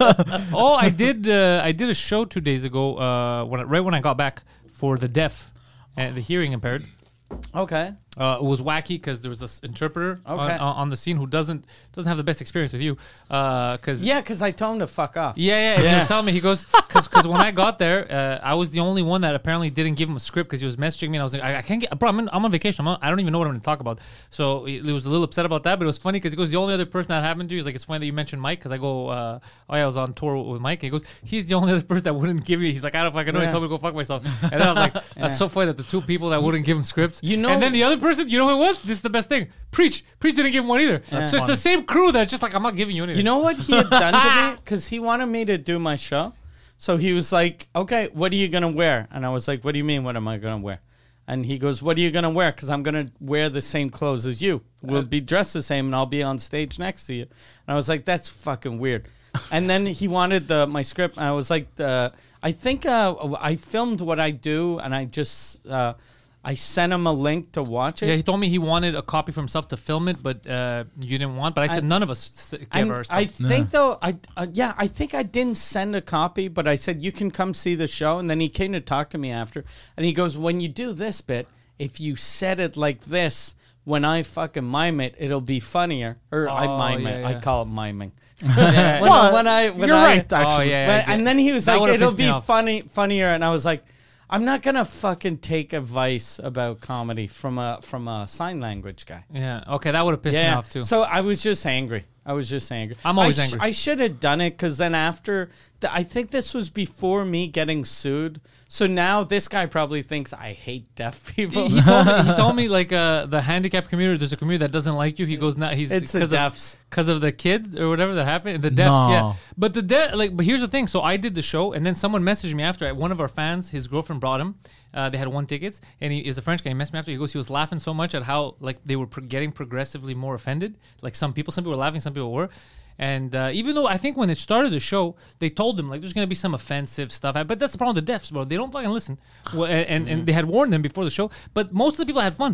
Oh, I did. Uh, I did a show two days ago. Uh, when I, right when I got back for the deaf and the hearing impaired. Okay. Uh, it was wacky because there was this interpreter on, Okay. on, on the scene who doesn't doesn't have the best experience with you. Because Yeah, because I told him to fuck off. Yeah, yeah. and He was telling me, he goes, because when I got there, uh, I was the only one that apparently didn't give him a script because he was messaging me. And I was like, I, I can't get, bro, I'm, in, I'm on vacation. I'm on, I don't even know what I'm going to talk about. So he, he was a little upset about that, but it was funny because he goes, the only other person that happened to, he's like, it's funny that you mentioned Mike because I go, uh, oh yeah, I was on tour with Mike. And he goes, he's the only other person that wouldn't give me, he's like, I don't fucking know. He Yeah. told me to go fuck myself. And then I was like, that's so funny that the two people that wouldn't give him scripts. You know- And then the other person, you know who it was? This is the best thing. Preach. Preach didn't give him one either. so it's the same crew that's just like, I'm not giving you anything. You know what he had done to me? Because he wanted me to do my show. So he was like, okay, what are you going to wear? And I was like, what do you mean, what am I going to wear? And he goes, what are you going to wear? Because I'm going to wear the same clothes as you. We'll be dressed the same and I'll be on stage next to you. And I was like, that's fucking weird. And then he wanted the my script. And I was like, uh, I think uh, I filmed what I do and I just... Uh, I sent him a link to watch it. Yeah, he told me he wanted a copy for himself to film it, but uh, you didn't want. But I said I- none of us gave And our stuff. I think though, I uh, yeah, I think I didn't send a copy, but I said you can come see the show, and then he came to talk to me after, and he goes, when you do this bit, if you said it like this, when I fucking mime it, it'll be funnier. Or I Oh, mime yeah, it, yeah. I call it miming. Yeah. when, Well, when I when you're I, right, actually. Oh, yeah. when- I get- and then he was that like, would've it'll pissed me be off. funny, funnier, and I was like, I'm not gonna fucking take advice about comedy from a from a sign language guy. Yeah. Okay, that would have pissed me off too. So I was just angry. I was just angry. I'm always I sh- angry. I should have done it because then after, the, I think this was before me getting sued. So now this guy probably thinks I hate deaf people. he told me, he told me like uh, the handicap community. There's a community that doesn't like you. He goes now. He's It's the because deafs. of because of the kids or whatever that happened. The deafs, No. yeah. But the deaf, like, but here's the thing. So I did the show, and then someone messaged me after. One of our fans, his girlfriend brought him. Uh, they had won tickets, and he is a French guy. He messaged me after. He goes, he was laughing so much at how like they were pro- getting progressively more offended. Like some people, some people were laughing, some people were. And uh, even though I think when it started the show, they told them like there's gonna be some offensive stuff, but that's the problem with the deafs, bro. They don't fucking listen. Well, and, and and they had warned them before the show, but most of the people had fun.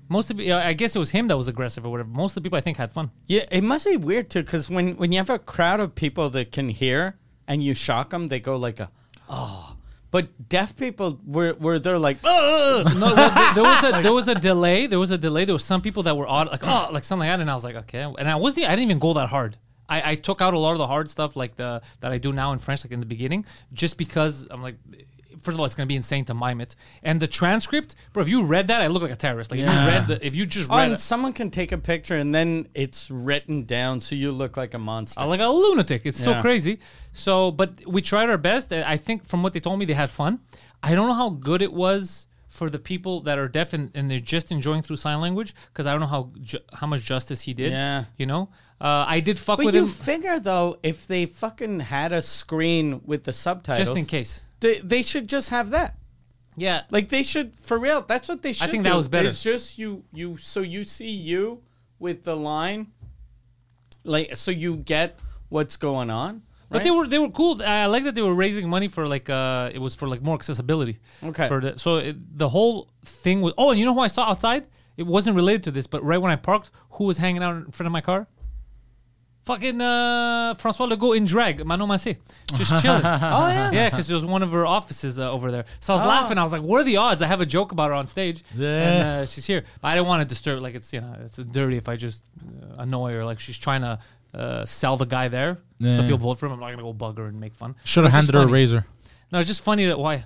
Most of the, I guess it was him that was aggressive or whatever. Most of the people I think had fun. Yeah, it must be weird too, because when, when you have a crowd of people that can hear and you shock them, they go like a, oh. But deaf people were were they're like, oh. No, well, there, there was a there was a delay. There was a delay. There was some people that were odd, like oh, like something like that, and I was like, okay. And I wasn't. I didn't even go that hard. I, I took out a lot of the hard stuff, like the that I do now in French, like in the beginning, just because I'm like. First of all, it's gonna be insane to mime it, and the transcript, bro. If you read that, I look like a terrorist. Like if you read the, if you just Oh, read and it, someone can take a picture and then it's written down so you look like a monster. I'm like a lunatic. It's so Yeah. crazy. So, but we tried our best. I think from what they told me, they had fun. I don't know how good it was for the people that are deaf and, and they're just enjoying through sign language because I don't know how ju- how much justice he did. Yeah. You know, uh, I did fuck But with you him figure though, if they fucking had a screen with the subtitles, just in case. they, they should just have that. Yeah. Like they should, for real. That's what they should. think do. that was better. It's just you, you. So you see you with the line, like so you get what's going on. But right? they were they were cool. I like that they were raising money for like uh it was for like more accessibility. Okay. For the, so it, the whole thing was. Oh, and you know who I saw outside? It wasn't related to this, but right when I parked, who was hanging out in front of my car? Fucking uh, Francois Legault in drag, Manon Massé, just chilling. Oh yeah, yeah, because it was one of her offices uh, over there. So I was laughing. I was like, "What are the odds?" I have a joke about her on stage, and uh, she's here. But I didn't want to disturb. Like it's you know, it's dirty if I just uh, annoy her. Like she's trying to uh, sell the guy there, so Yeah. if you'll vote for him, I'm not gonna go bug her and make fun. Should have It's just handed her a funny. razor No, it's just funny that why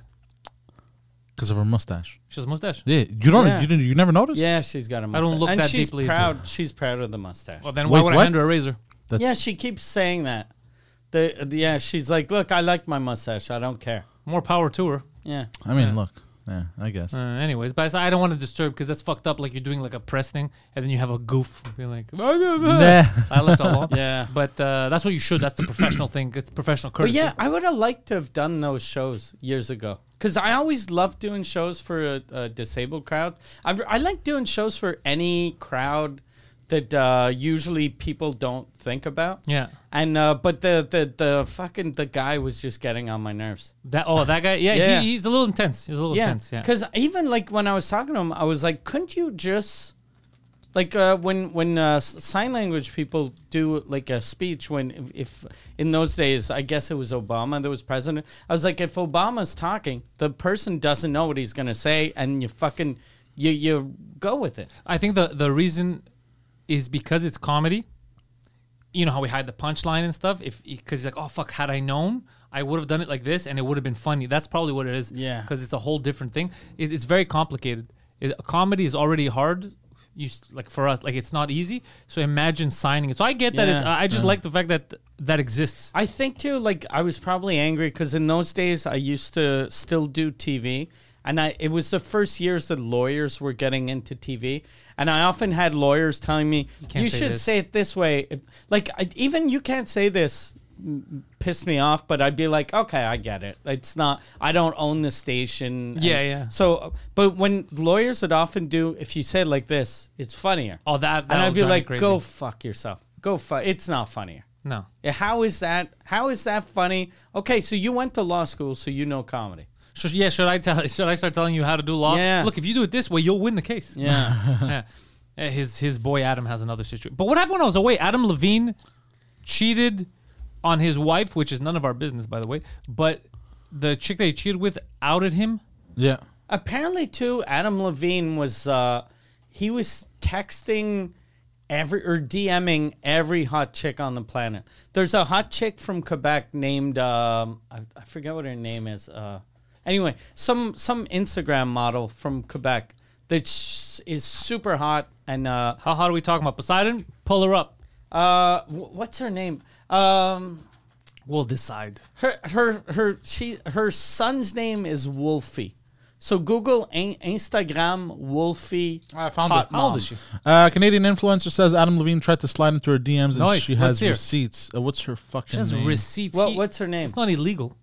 because of her mustache. she has a mustache. Yeah, you don't. Yeah. You didn't. You never noticed. Yeah, she's got a I mustache. don't look and that she's deeply into proud. She's proud of the mustache. Well, then why Wait, would I what? hand her a razor? That's, yeah, she keeps saying that. The, the yeah, she's like, look, I like my mustache. I don't care. More power to her. Yeah. I mean, Yeah. look. Yeah, I guess. Uh, anyways, but I don't want to disturb because that's fucked up. Like you're doing like a press thing, and then you have a goof being like, Nah. I left it alone. Yeah. But uh, that's what you should. That's the professional thing. It's professional But courtesy. yeah, I would have liked to have done those shows years ago. Because I always loved doing shows for a, a disabled crowd. I, I like doing shows for any crowd that uh, usually people don't think about. Yeah. And uh, but the, the the fucking the guy was just getting on my nerves. That oh that guy. Yeah, Yeah. He, he's a little intense. He's a little Yeah, intense. Yeah. because even like when I was talking to him, I was like, couldn't you just like uh, when when uh, s- sign language people do like a speech when if, if in those days I guess it was Obama that was president. I was like, if Obama's talking, the person doesn't know what he's gonna say, and you fucking you you go with it. I think the the reason is because it's comedy. You know how we hide the punchline and stuff. If because he's like, oh fuck, had I known, I would have done it like this, and it would have been funny. That's probably what it is. Yeah. Because it's a whole different thing. It, it's very complicated. It, comedy is already hard. You s- like for us, like it's not easy. So imagine signing it. So I get that. It's, Yeah. I just like the fact that that exists. I think too, like I was probably angry because in those days I used to still do T V, and I it was the first years that lawyers were getting into T V, and I often had lawyers telling me you, can't say should this." say it this way. If, like I, even you can't say this. m- Pissed me off, but I'd be like, okay, I get it. It's not. I don't own the station. Yeah, and yeah. So, but when lawyers would often do, if you say it like this, it's funnier. Oh, that. and that'll I'd be drive me like, crazy. go fuck yourself. Go fuck. It's not funnier. No. Yeah, how is that? How is that funny? Okay, so you went to law school, so you know comedy. So yeah, should I tell? Should I start telling you how to do law? Yeah. Look, if you do it this way, you'll win the case. Yeah. Yeah. Uh, His his boy Adam has another situation. But what happened when I was away? Adam Levine cheated on his wife, which is none of our business, by the way. But the chick that he cheated with outed him. Yeah. Apparently, too, Adam Levine was uh, he was texting every or DMing every hot chick on the planet. There's a hot chick from Quebec named um, I, I forget what her name is. Uh, anyway, some some Instagram model from Quebec that sh- is super hot and uh, How hot are we talking about? Poseidon? Pull her up. uh, wh- what's her name? Um, We'll decide. Her her her she her son's name is Wolfie. So Google in, Instagram Wolfie. I found hot it. How old mom. is she? Uh, Canadian influencer says Adam Levine tried to slide into her D Ms and Nice, she let's has hear. receipts. Uh, what's her fucking She has name? receipts. What- He- what's her name? It's not illegal.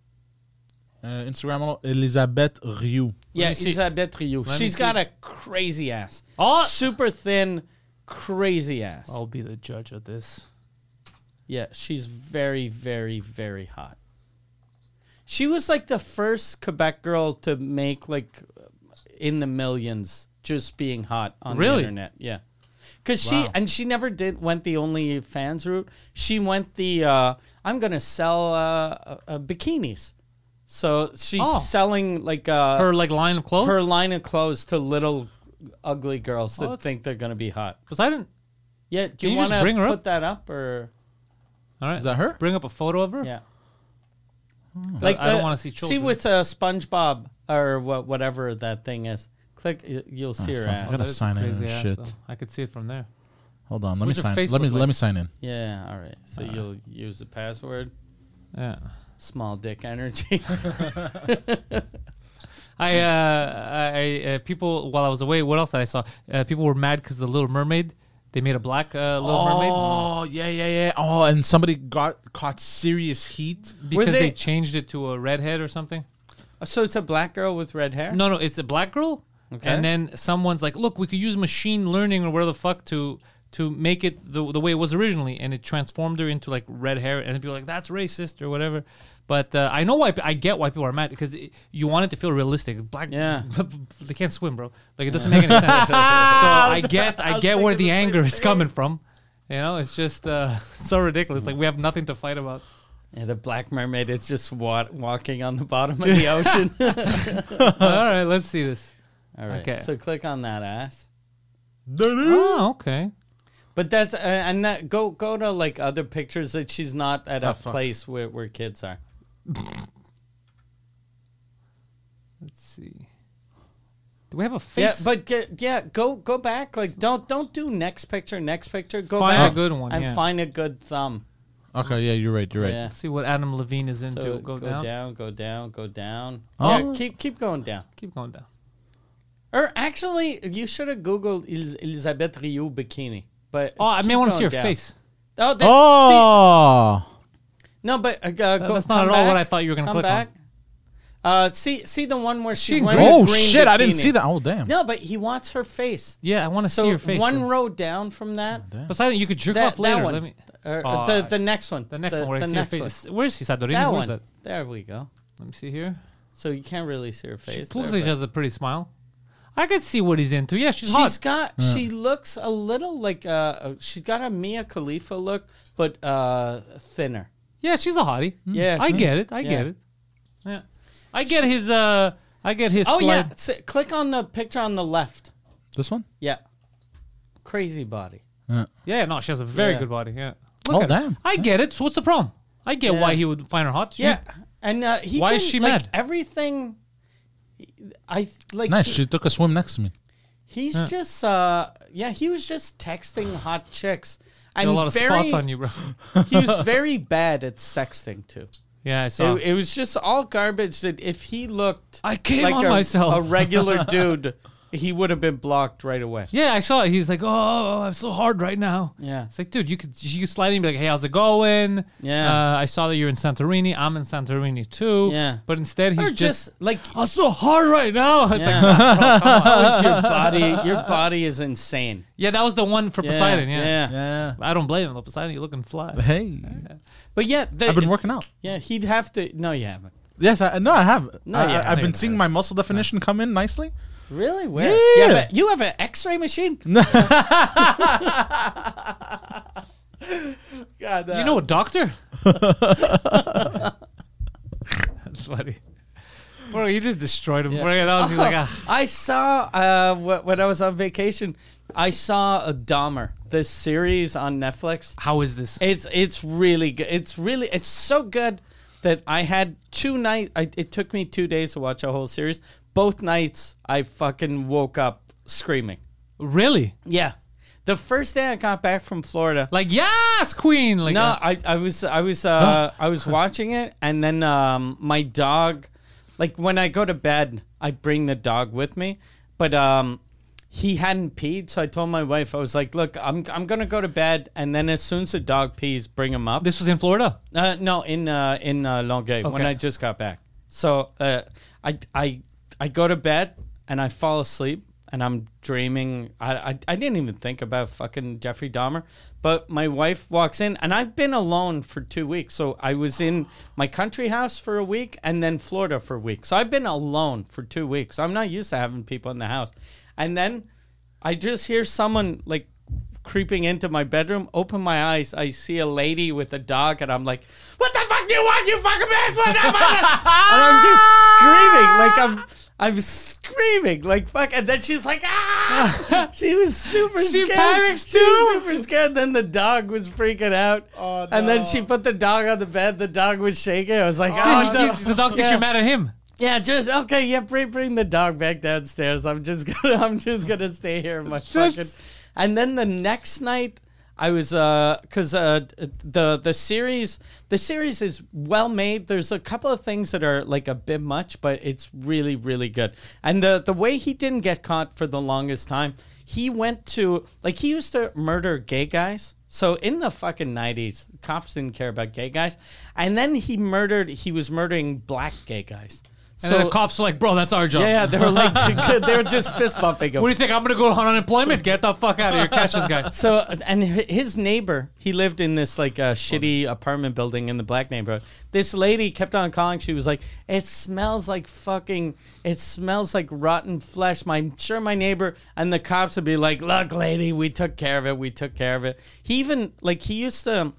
Uh, Instagram model Elisabeth Rioux. Yeah, me see. Isabelle Rioux. Let me She's got see. a crazy ass. Oh! Super thin, crazy ass. I'll be the judge of this. Yeah, she's very, very, very hot. She was like the first Quebec girl to make like in the millions just being hot on Really? the internet. Yeah. Because she, and she never did, went the OnlyFans route. She went the, uh, I'm going to sell uh, uh, uh, bikinis. So she's Oh. selling like uh, Her like line of clothes. her line of clothes to little ugly girls that Oh, that's- think they're going to be hot. Poseidon. Yeah. Do Can you, you just want to bring her put up? that up or? All right. Is that her? Bring up a photo of her. Yeah. Like I don't the- want to see children. See with uh, SpongeBob or what, whatever that thing is. Click, y- you'll see her fuck. ass. I gotta That is sign in crazy and ass, shit. though. I could see it from there. Hold on. Let What me does her sign. face Let me look let like? me sign in. Yeah, all right. So you'll use the password. Yeah. Small dick energy. I, uh, I, uh, people, while I was away, what else did I saw? Uh, people were mad because the Little Mermaid, they made a black uh, Little Mermaid Oh yeah, yeah, yeah. Oh, and somebody got caught serious heat. because they, they- changed it to a redhead or something. So it's a black girl with red hair? No, no, it's a black girl. Okay. And then someone's like, look, we could use machine learning or whatever the fuck to to make it the, the way it was originally. And it transformed her into like red hair. And people are like, that's racist or whatever. But uh, I know why, I get why people are mad because it, you want it to feel realistic. Black, Yeah. they can't swim, bro. Like it doesn't make any sense. So I get, I get where the anger is coming from. You know, it's just uh, so ridiculous. Like we have nothing to fight about. Yeah, the black mermaid is just wa- walking on the bottom of the ocean. All right, let's see this. All right. Okay. So click on that ass. Oh, okay. But that's uh, and that, go go to like other pictures that she's not at a Oh, fuck. place where, where kids are. Let's see. Do we have a Yeah, face? but get, yeah, go go back. Like don't don't do next picture, next picture. Go Find back a good one, and yeah. find a good thumb. Okay, yeah, you're right. You're right. Yeah. Let's see what Adam Levine is into. So go, go, down. down. go down, go down. Oh. Yeah, keep keep going down. Keep going down. Or actually, you should have googled Elis- Elizabeth Rioux bikini. But Oh, I mean, I keep want to see going her down. face. Oh, that, Oh, see, no, but uh, go, That- go, that's not come at all what back, I thought you were gonna come click on. back. Uh, see, see the one where she's She wearing oh a green shit! I didn't bikini. see that. Oh damn. No, but he wants her face. Yeah, I want to So see your face. one bro. row down from that. Poseidon, you could jerk That, off later. that one. Let me. Or, Oh, the, the next one. The next one where I the see your next one. face. Where's he, Sadorina? That Where's one. that? There we go. Let me see here. So you can't really see her She face. looks there, like she but- has a pretty smile. I could see what he's into. Yeah, she's, She's hot. got. She looks a little like. Uh, she's got a Mia Khalifa look, but uh, thinner. Yeah, she's a hottie. Yeah, I she- get it. I yeah. get it. Yeah, I get his. Uh, I get his. Oh slide. yeah, S- click on the picture on the left. This one. Yeah, crazy body. Yeah. Yeah, no, she has a very Yeah. good body. Yeah. Oh, at her. damn. I get it. So what's the problem? I get Yeah. why he would find her hot. She- Yeah, and uh, he. Why is can, she like, mad? Everything. I like. Nice. he- She took a swim next to me. he's just. Uh, yeah, he was just texting hot chicks. Got And a lot of very, spots on you, bro. he was very bad at sexting too. Yeah, I saw. It, it was just all garbage. That if he looked, I came like on a, myself. a regular dude, he would have been blocked right away. Yeah, I saw it. He's like, "Oh, I'm so hard right now." Yeah. It's like, dude, you could you could slide in and be like, "Hey, how's it going?" Yeah. Uh, I saw that you're in Santorini. I'm in Santorini too. Yeah. But instead, he's Or just, just like "I'm so hard right now." It's Yeah. like, bro, come on. how is your body? Your body is insane. Yeah, that was the one for Yeah, Poseidon. Yeah. yeah. Yeah. I don't blame him. though. Poseidon, you're looking fly. Hey, But yeah, the, I've been working out. Yeah, he'd have to. No, you haven't. Yes, I no, I have. No, I, yeah, I, I I've know been you seeing have. my muscle definition come in nicely. Really? Where? Yeah. You have a, you have an X-ray machine? God, You know a doctor? That's funny. Bro, you just destroyed him. Bro, that was he's like, ah. I saw uh, wh- when I was on vacation. I saw a Dahmer, this series on Netflix. How is this? It's it's really good. It's really it's so good that I had two nights. It took me two days to watch a whole series. Both nights I fucking woke up screaming. Really? Yeah, the first day I got back from Florida. Like, yes, queen. Like, No, uh, I, I was I was uh, I was watching it, and then um, my dog, like when I go to bed, I bring the dog with me, but um, he hadn't peed, so I told my wife, I was like, look, I'm I'm gonna go to bed, and then as soon as the dog pees, bring him up. this was in Florida. Uh, no, in uh, in uh, Longueuil when Okay. I just got back. So uh, I I I go to bed and I fall asleep and I'm dreaming. I, I I didn't even think about fucking Jeffrey Dahmer, but my wife walks in and I've been alone for two weeks. So I was in my country house for a week and then Florida for a week. So I've been alone for two weeks. I'm not used to having people in the house. And then I just hear someone like creeping into my bedroom, open my eyes, I see a lady with a dog, and I'm like, what the fuck do you want, you fucking man? What the fuck? And I'm just screaming, like I'm I'm screaming, like fuck, and then she's like, ah! She was super She scared. panics She was too. super scared. Then the dog was freaking out. Oh, And then no. she put the dog on the bed. The dog was shaking. I was like, Yeah, oh, he- no. he- the dog thinks Yeah. you're mad at him. Yeah, just okay. Yeah, bring bring the dog back downstairs. I'm just gonna I'm just gonna stay here in my fucking. And then the next night, I was uh, cause uh, the the series the series is well made. There's a couple of things that are like a bit much, but it's really really good. And the the way he didn't get caught for the longest time, he went to like he used to murder gay guys. So in the fucking nineties, cops didn't care about gay guys, and then he murdered. He was murdering black gay guys. And So then the cops were like, bro, that's our job. yeah, yeah, they were like they were just fist bumping him. What do you think? I'm going to go on unemployment? Get the fuck out of here. Catch this guy. So and hi- his neighbor, he lived in this like uh, shitty apartment building in the black neighborhood. This lady kept on calling. She was like, "It smells like fucking. It smells like rotten flesh." My I'm sure my neighbor and the cops would be like, "Look, lady, we took care of it. We took care of it." He even like he used to.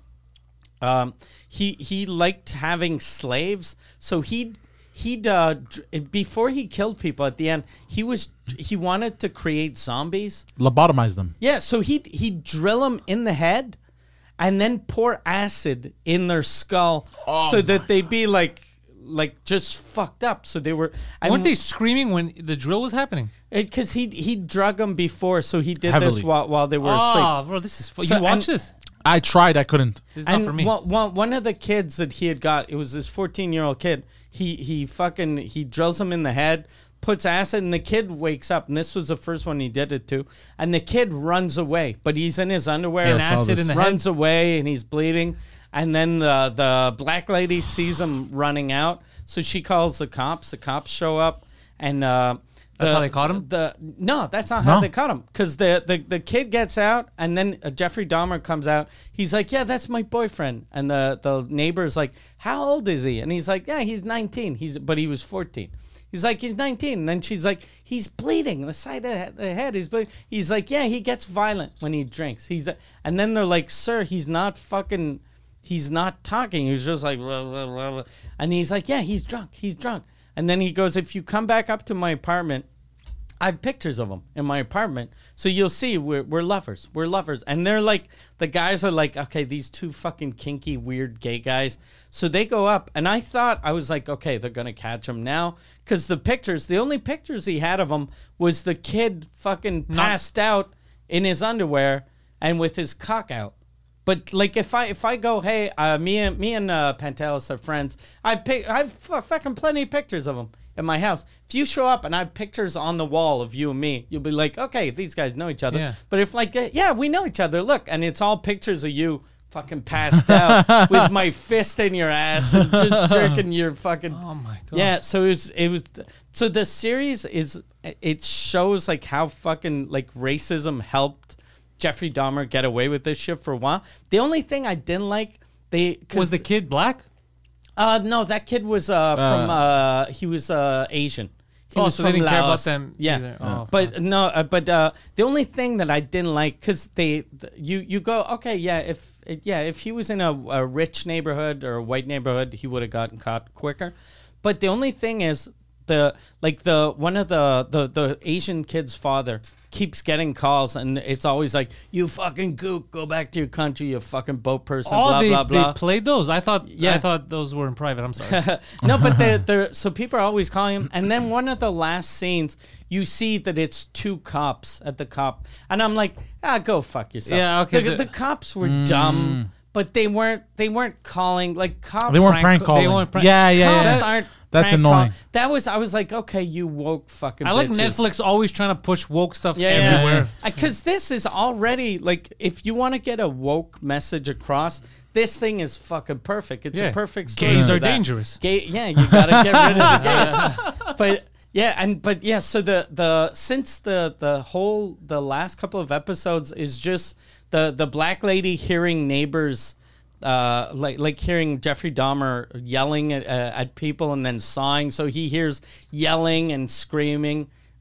Um, he he liked having slaves, so he. He'd uh, dr- before he killed people at the end, he was he wanted to create zombies. Lobotomize them. Yeah, so he'd he'd drill them in the head, and then pour acid in their skull, so that they'd be like like just fucked up. So they were. Weren't they screaming when the drill was happening? Because he he drug them before, so he did Heavily. this while while they were Oh, asleep. bro, this is fu- So- You watch and- this? I tried. I couldn't. This is not And for me. One, one, one of the kids that he had got, it was this fourteen year old kid. He he fucking he drills him in the head, puts acid, and the kid wakes up. And this was the first one he did it to. And the kid runs away, but he's in his underwear. And Yeah, I saw acid this. in the runs head. away, and he's bleeding. And then the the black lady sees him running out, so she calls the cops. The cops show up, and uh, That's the- how they caught him? The no, that's not how No. they caught him. Because the, the the kid gets out, and then uh, Jeffrey Dahmer comes out. He's like, "Yeah, that's my boyfriend." And the the neighbor's like, "How old is he?" And he's like, "Yeah, he's nineteen. He's but he was fourteen." He's like, "He's nineteen." And then she's like, "He's bleeding. The side of the head is bleeding." He's like, "Yeah, he gets violent when he drinks." He's and then they're like, "Sir, he's not fucking." He's not talking. He's just like, blah, blah, blah, blah. And he's like, yeah, he's drunk. He's drunk. And then he goes, if you come back up to my apartment, I have pictures of him in my apartment. So you'll see we're, we're lovers. We're lovers. And they're like, the guys are like, okay, these two fucking kinky, weird gay guys. So they go up. And I thought, I was like, okay, they're going to catch him now. Because the pictures, the only pictures he had of him was the kid fucking passed out in his underwear and with his cock out. But like if I if I go, hey, uh, me and me and uh, Pantelis are friends. I've pic- I've f- fucking plenty of pictures of them in my house. If you show up and I have pictures on the wall of you and me, you'll be like, okay, these guys know each other. Yeah. But if like, uh, yeah, we know each other. Look, and it's all pictures of you fucking passed out with my fist in your ass and just jerking your fucking. Oh my god. Yeah, so it was it was so the series is it shows like how fucking like racism helped Jeffrey Dahmer get away with this shit for a while. The only thing I didn't like they 'cause Was the kid black? uh no that kid was uh, from uh he was uh Asian. He Oh, was so they from didn't care about Laos. them Yeah, either. Oh, but no, uh, but uh, the only thing that I didn't like because they, th- you, you go okay, yeah, if yeah, if he was in a, a rich neighborhood or a white neighborhood, he would have gotten caught quicker. But the only thing is the like the one of the the the Asian kid's father keeps getting calls, and it's always like, you fucking gook, go back to your country, you fucking boat person, Oh, blah they, blah blah. they played those. I thought. Yeah. I thought those were in private. I'm sorry. No, but they're, they're so people are always calling him. And then one of the last scenes, you see that it's two cops at the cop, and I'm like, ah, go fuck yourself. Yeah, okay, The, the- the cops were dumb, but they weren't. They weren't calling like cops. They weren't Prank- prank they calling. weren't prank- yeah, yeah, Cops yeah. aren't. That's prank annoying. call- That was. I was like, okay, you woke fucking. I like bitches. Netflix always trying to push woke stuff Yeah, everywhere. Because this is already like, if you want to get a woke message across, this thing is fucking perfect. It's Yeah. a perfect story Gays for are that. dangerous. Gay, yeah, you gotta get rid of the gays. But yeah, and but yeah, so the the since the the whole the last couple of episodes is just the the black lady hearing neighbors. Uh, like like hearing Jeffrey Dahmer yelling at uh, at people and then sawing, so he hears yelling and screaming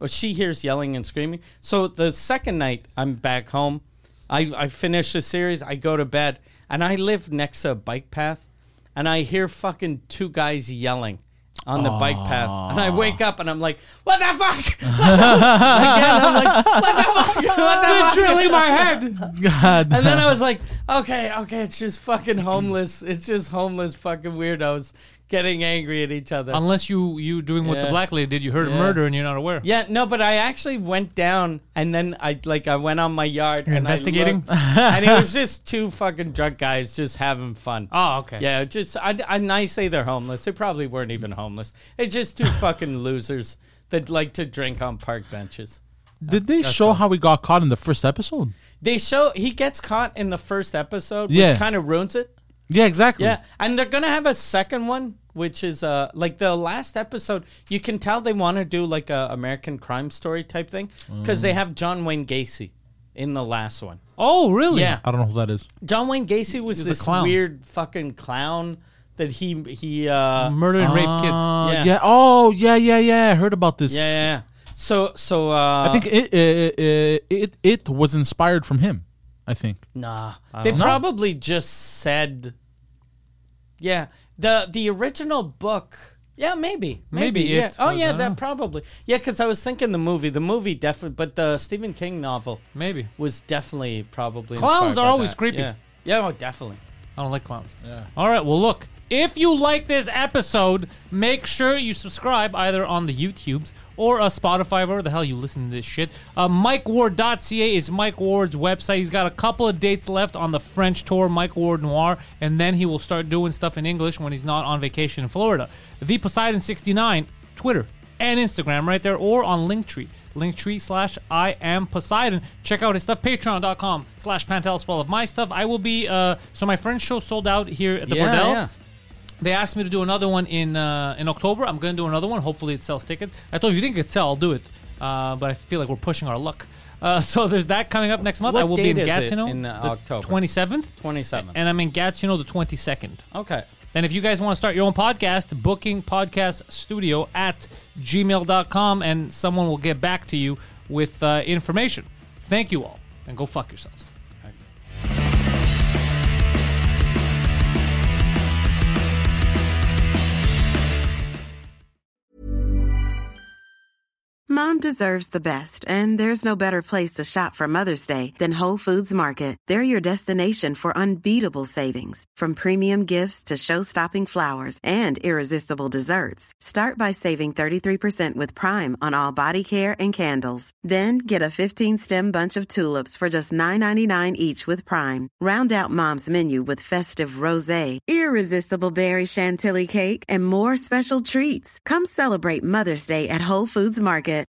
or she hears yelling and screaming. So the second night I'm back home, I, I finish the series, I go to bed, and I live next to a bike path, and I hear fucking two guys yelling on the bike path. And I wake up and I'm like, what the fuck? What the Again, I'm like, what the fuck? What the fuck? Literally my head. God. And then I was like, okay, okay, it's just fucking homeless. It's just homeless fucking weirdos getting angry at each other. Unless you you doing what the Yeah. black lady did, you heard a Yeah. murder and you're not aware. Yeah, no, but I actually went down and then I like I went on my yard You're and investigating? I looked, and it was just two fucking drunk guys just having fun. Oh, okay. Yeah, just I, I, and I say they're homeless. They probably weren't even homeless. It's just two fucking losers that like to drink on park benches. Did they show how he got caught in the first episode? They show he gets caught in the first episode, which Yeah. kind of ruins it. Yeah, exactly. Yeah, and they're gonna have a second one, which is uh like the last episode. You can tell they want to do like a American Crime Story type thing because they have John Wayne Gacy in the last one. Oh, really? Yeah, I don't know who that is. John Wayne Gacy was He's a this clown. weird fucking clown that he he uh Murder and rape kids. Uh, Yeah. yeah. Oh, yeah, yeah, yeah. I heard about this. yeah yeah. yeah. So so uh, I think it, it it it it was inspired from him. I think. Nah, they don't know. probably just said. Yeah, the the original book. Yeah, maybe, maybe. Maybe yeah. it Oh was, I yeah, don't that know. probably. Yeah, because I was thinking the movie. The movie definitely, but the Stephen King novel Maybe. was definitely probably. Clowns inspired are by always that. creepy. Yeah, yeah, oh, definitely. I don't like clowns. Yeah. All right. Well, look. If you like this episode, make sure you subscribe either on the YouTubes or uh, Spotify, wherever the hell you listen to this shit. Uh, Mike Ward dot C A is Mike Ward's website. He's got a couple of dates left on the French tour, Mike Ward Noir, and then he will start doing stuff in English when he's not on vacation in Florida. The Poseidon sixty-nine, Twitter and Instagram right there, or on Linktree. Linktree slash I am Poseidon. Check out his stuff. Patreon.com slash Pantelis for all of my stuff. I will be, uh, so my friend's show sold out here at the Yeah, Bordel. yeah. They asked me to do another one in uh, in October. I'm going to do another one. Hopefully it sells tickets. I told you, if you think it could sell, I'll do it. Uh, but I feel like we're pushing our luck. Uh, so there's that coming up next month. What I will be in date is it Gatineau in, uh, the October? twenty-seventh. twenty-seventh. And I'm in Gatineau the twenty-second. Okay. Then if you guys want to start your own podcast, booking podcast studio at gmail dot com, and someone will get back to you with uh, information. Thank you all, and go fuck yourselves. Mom deserves the best, and there's no better place to shop for Mother's Day than Whole Foods Market. They're your destination for unbeatable savings, from premium gifts to show-stopping flowers and irresistible desserts. Start by saving thirty-three percent with Prime on all body care and candles. Then get a fifteen-stem bunch of tulips for just nine ninety-nine each with Prime. Round out Mom's menu with festive rosé, irresistible berry chantilly cake, and more special treats. Come celebrate Mother's Day at Whole Foods Market.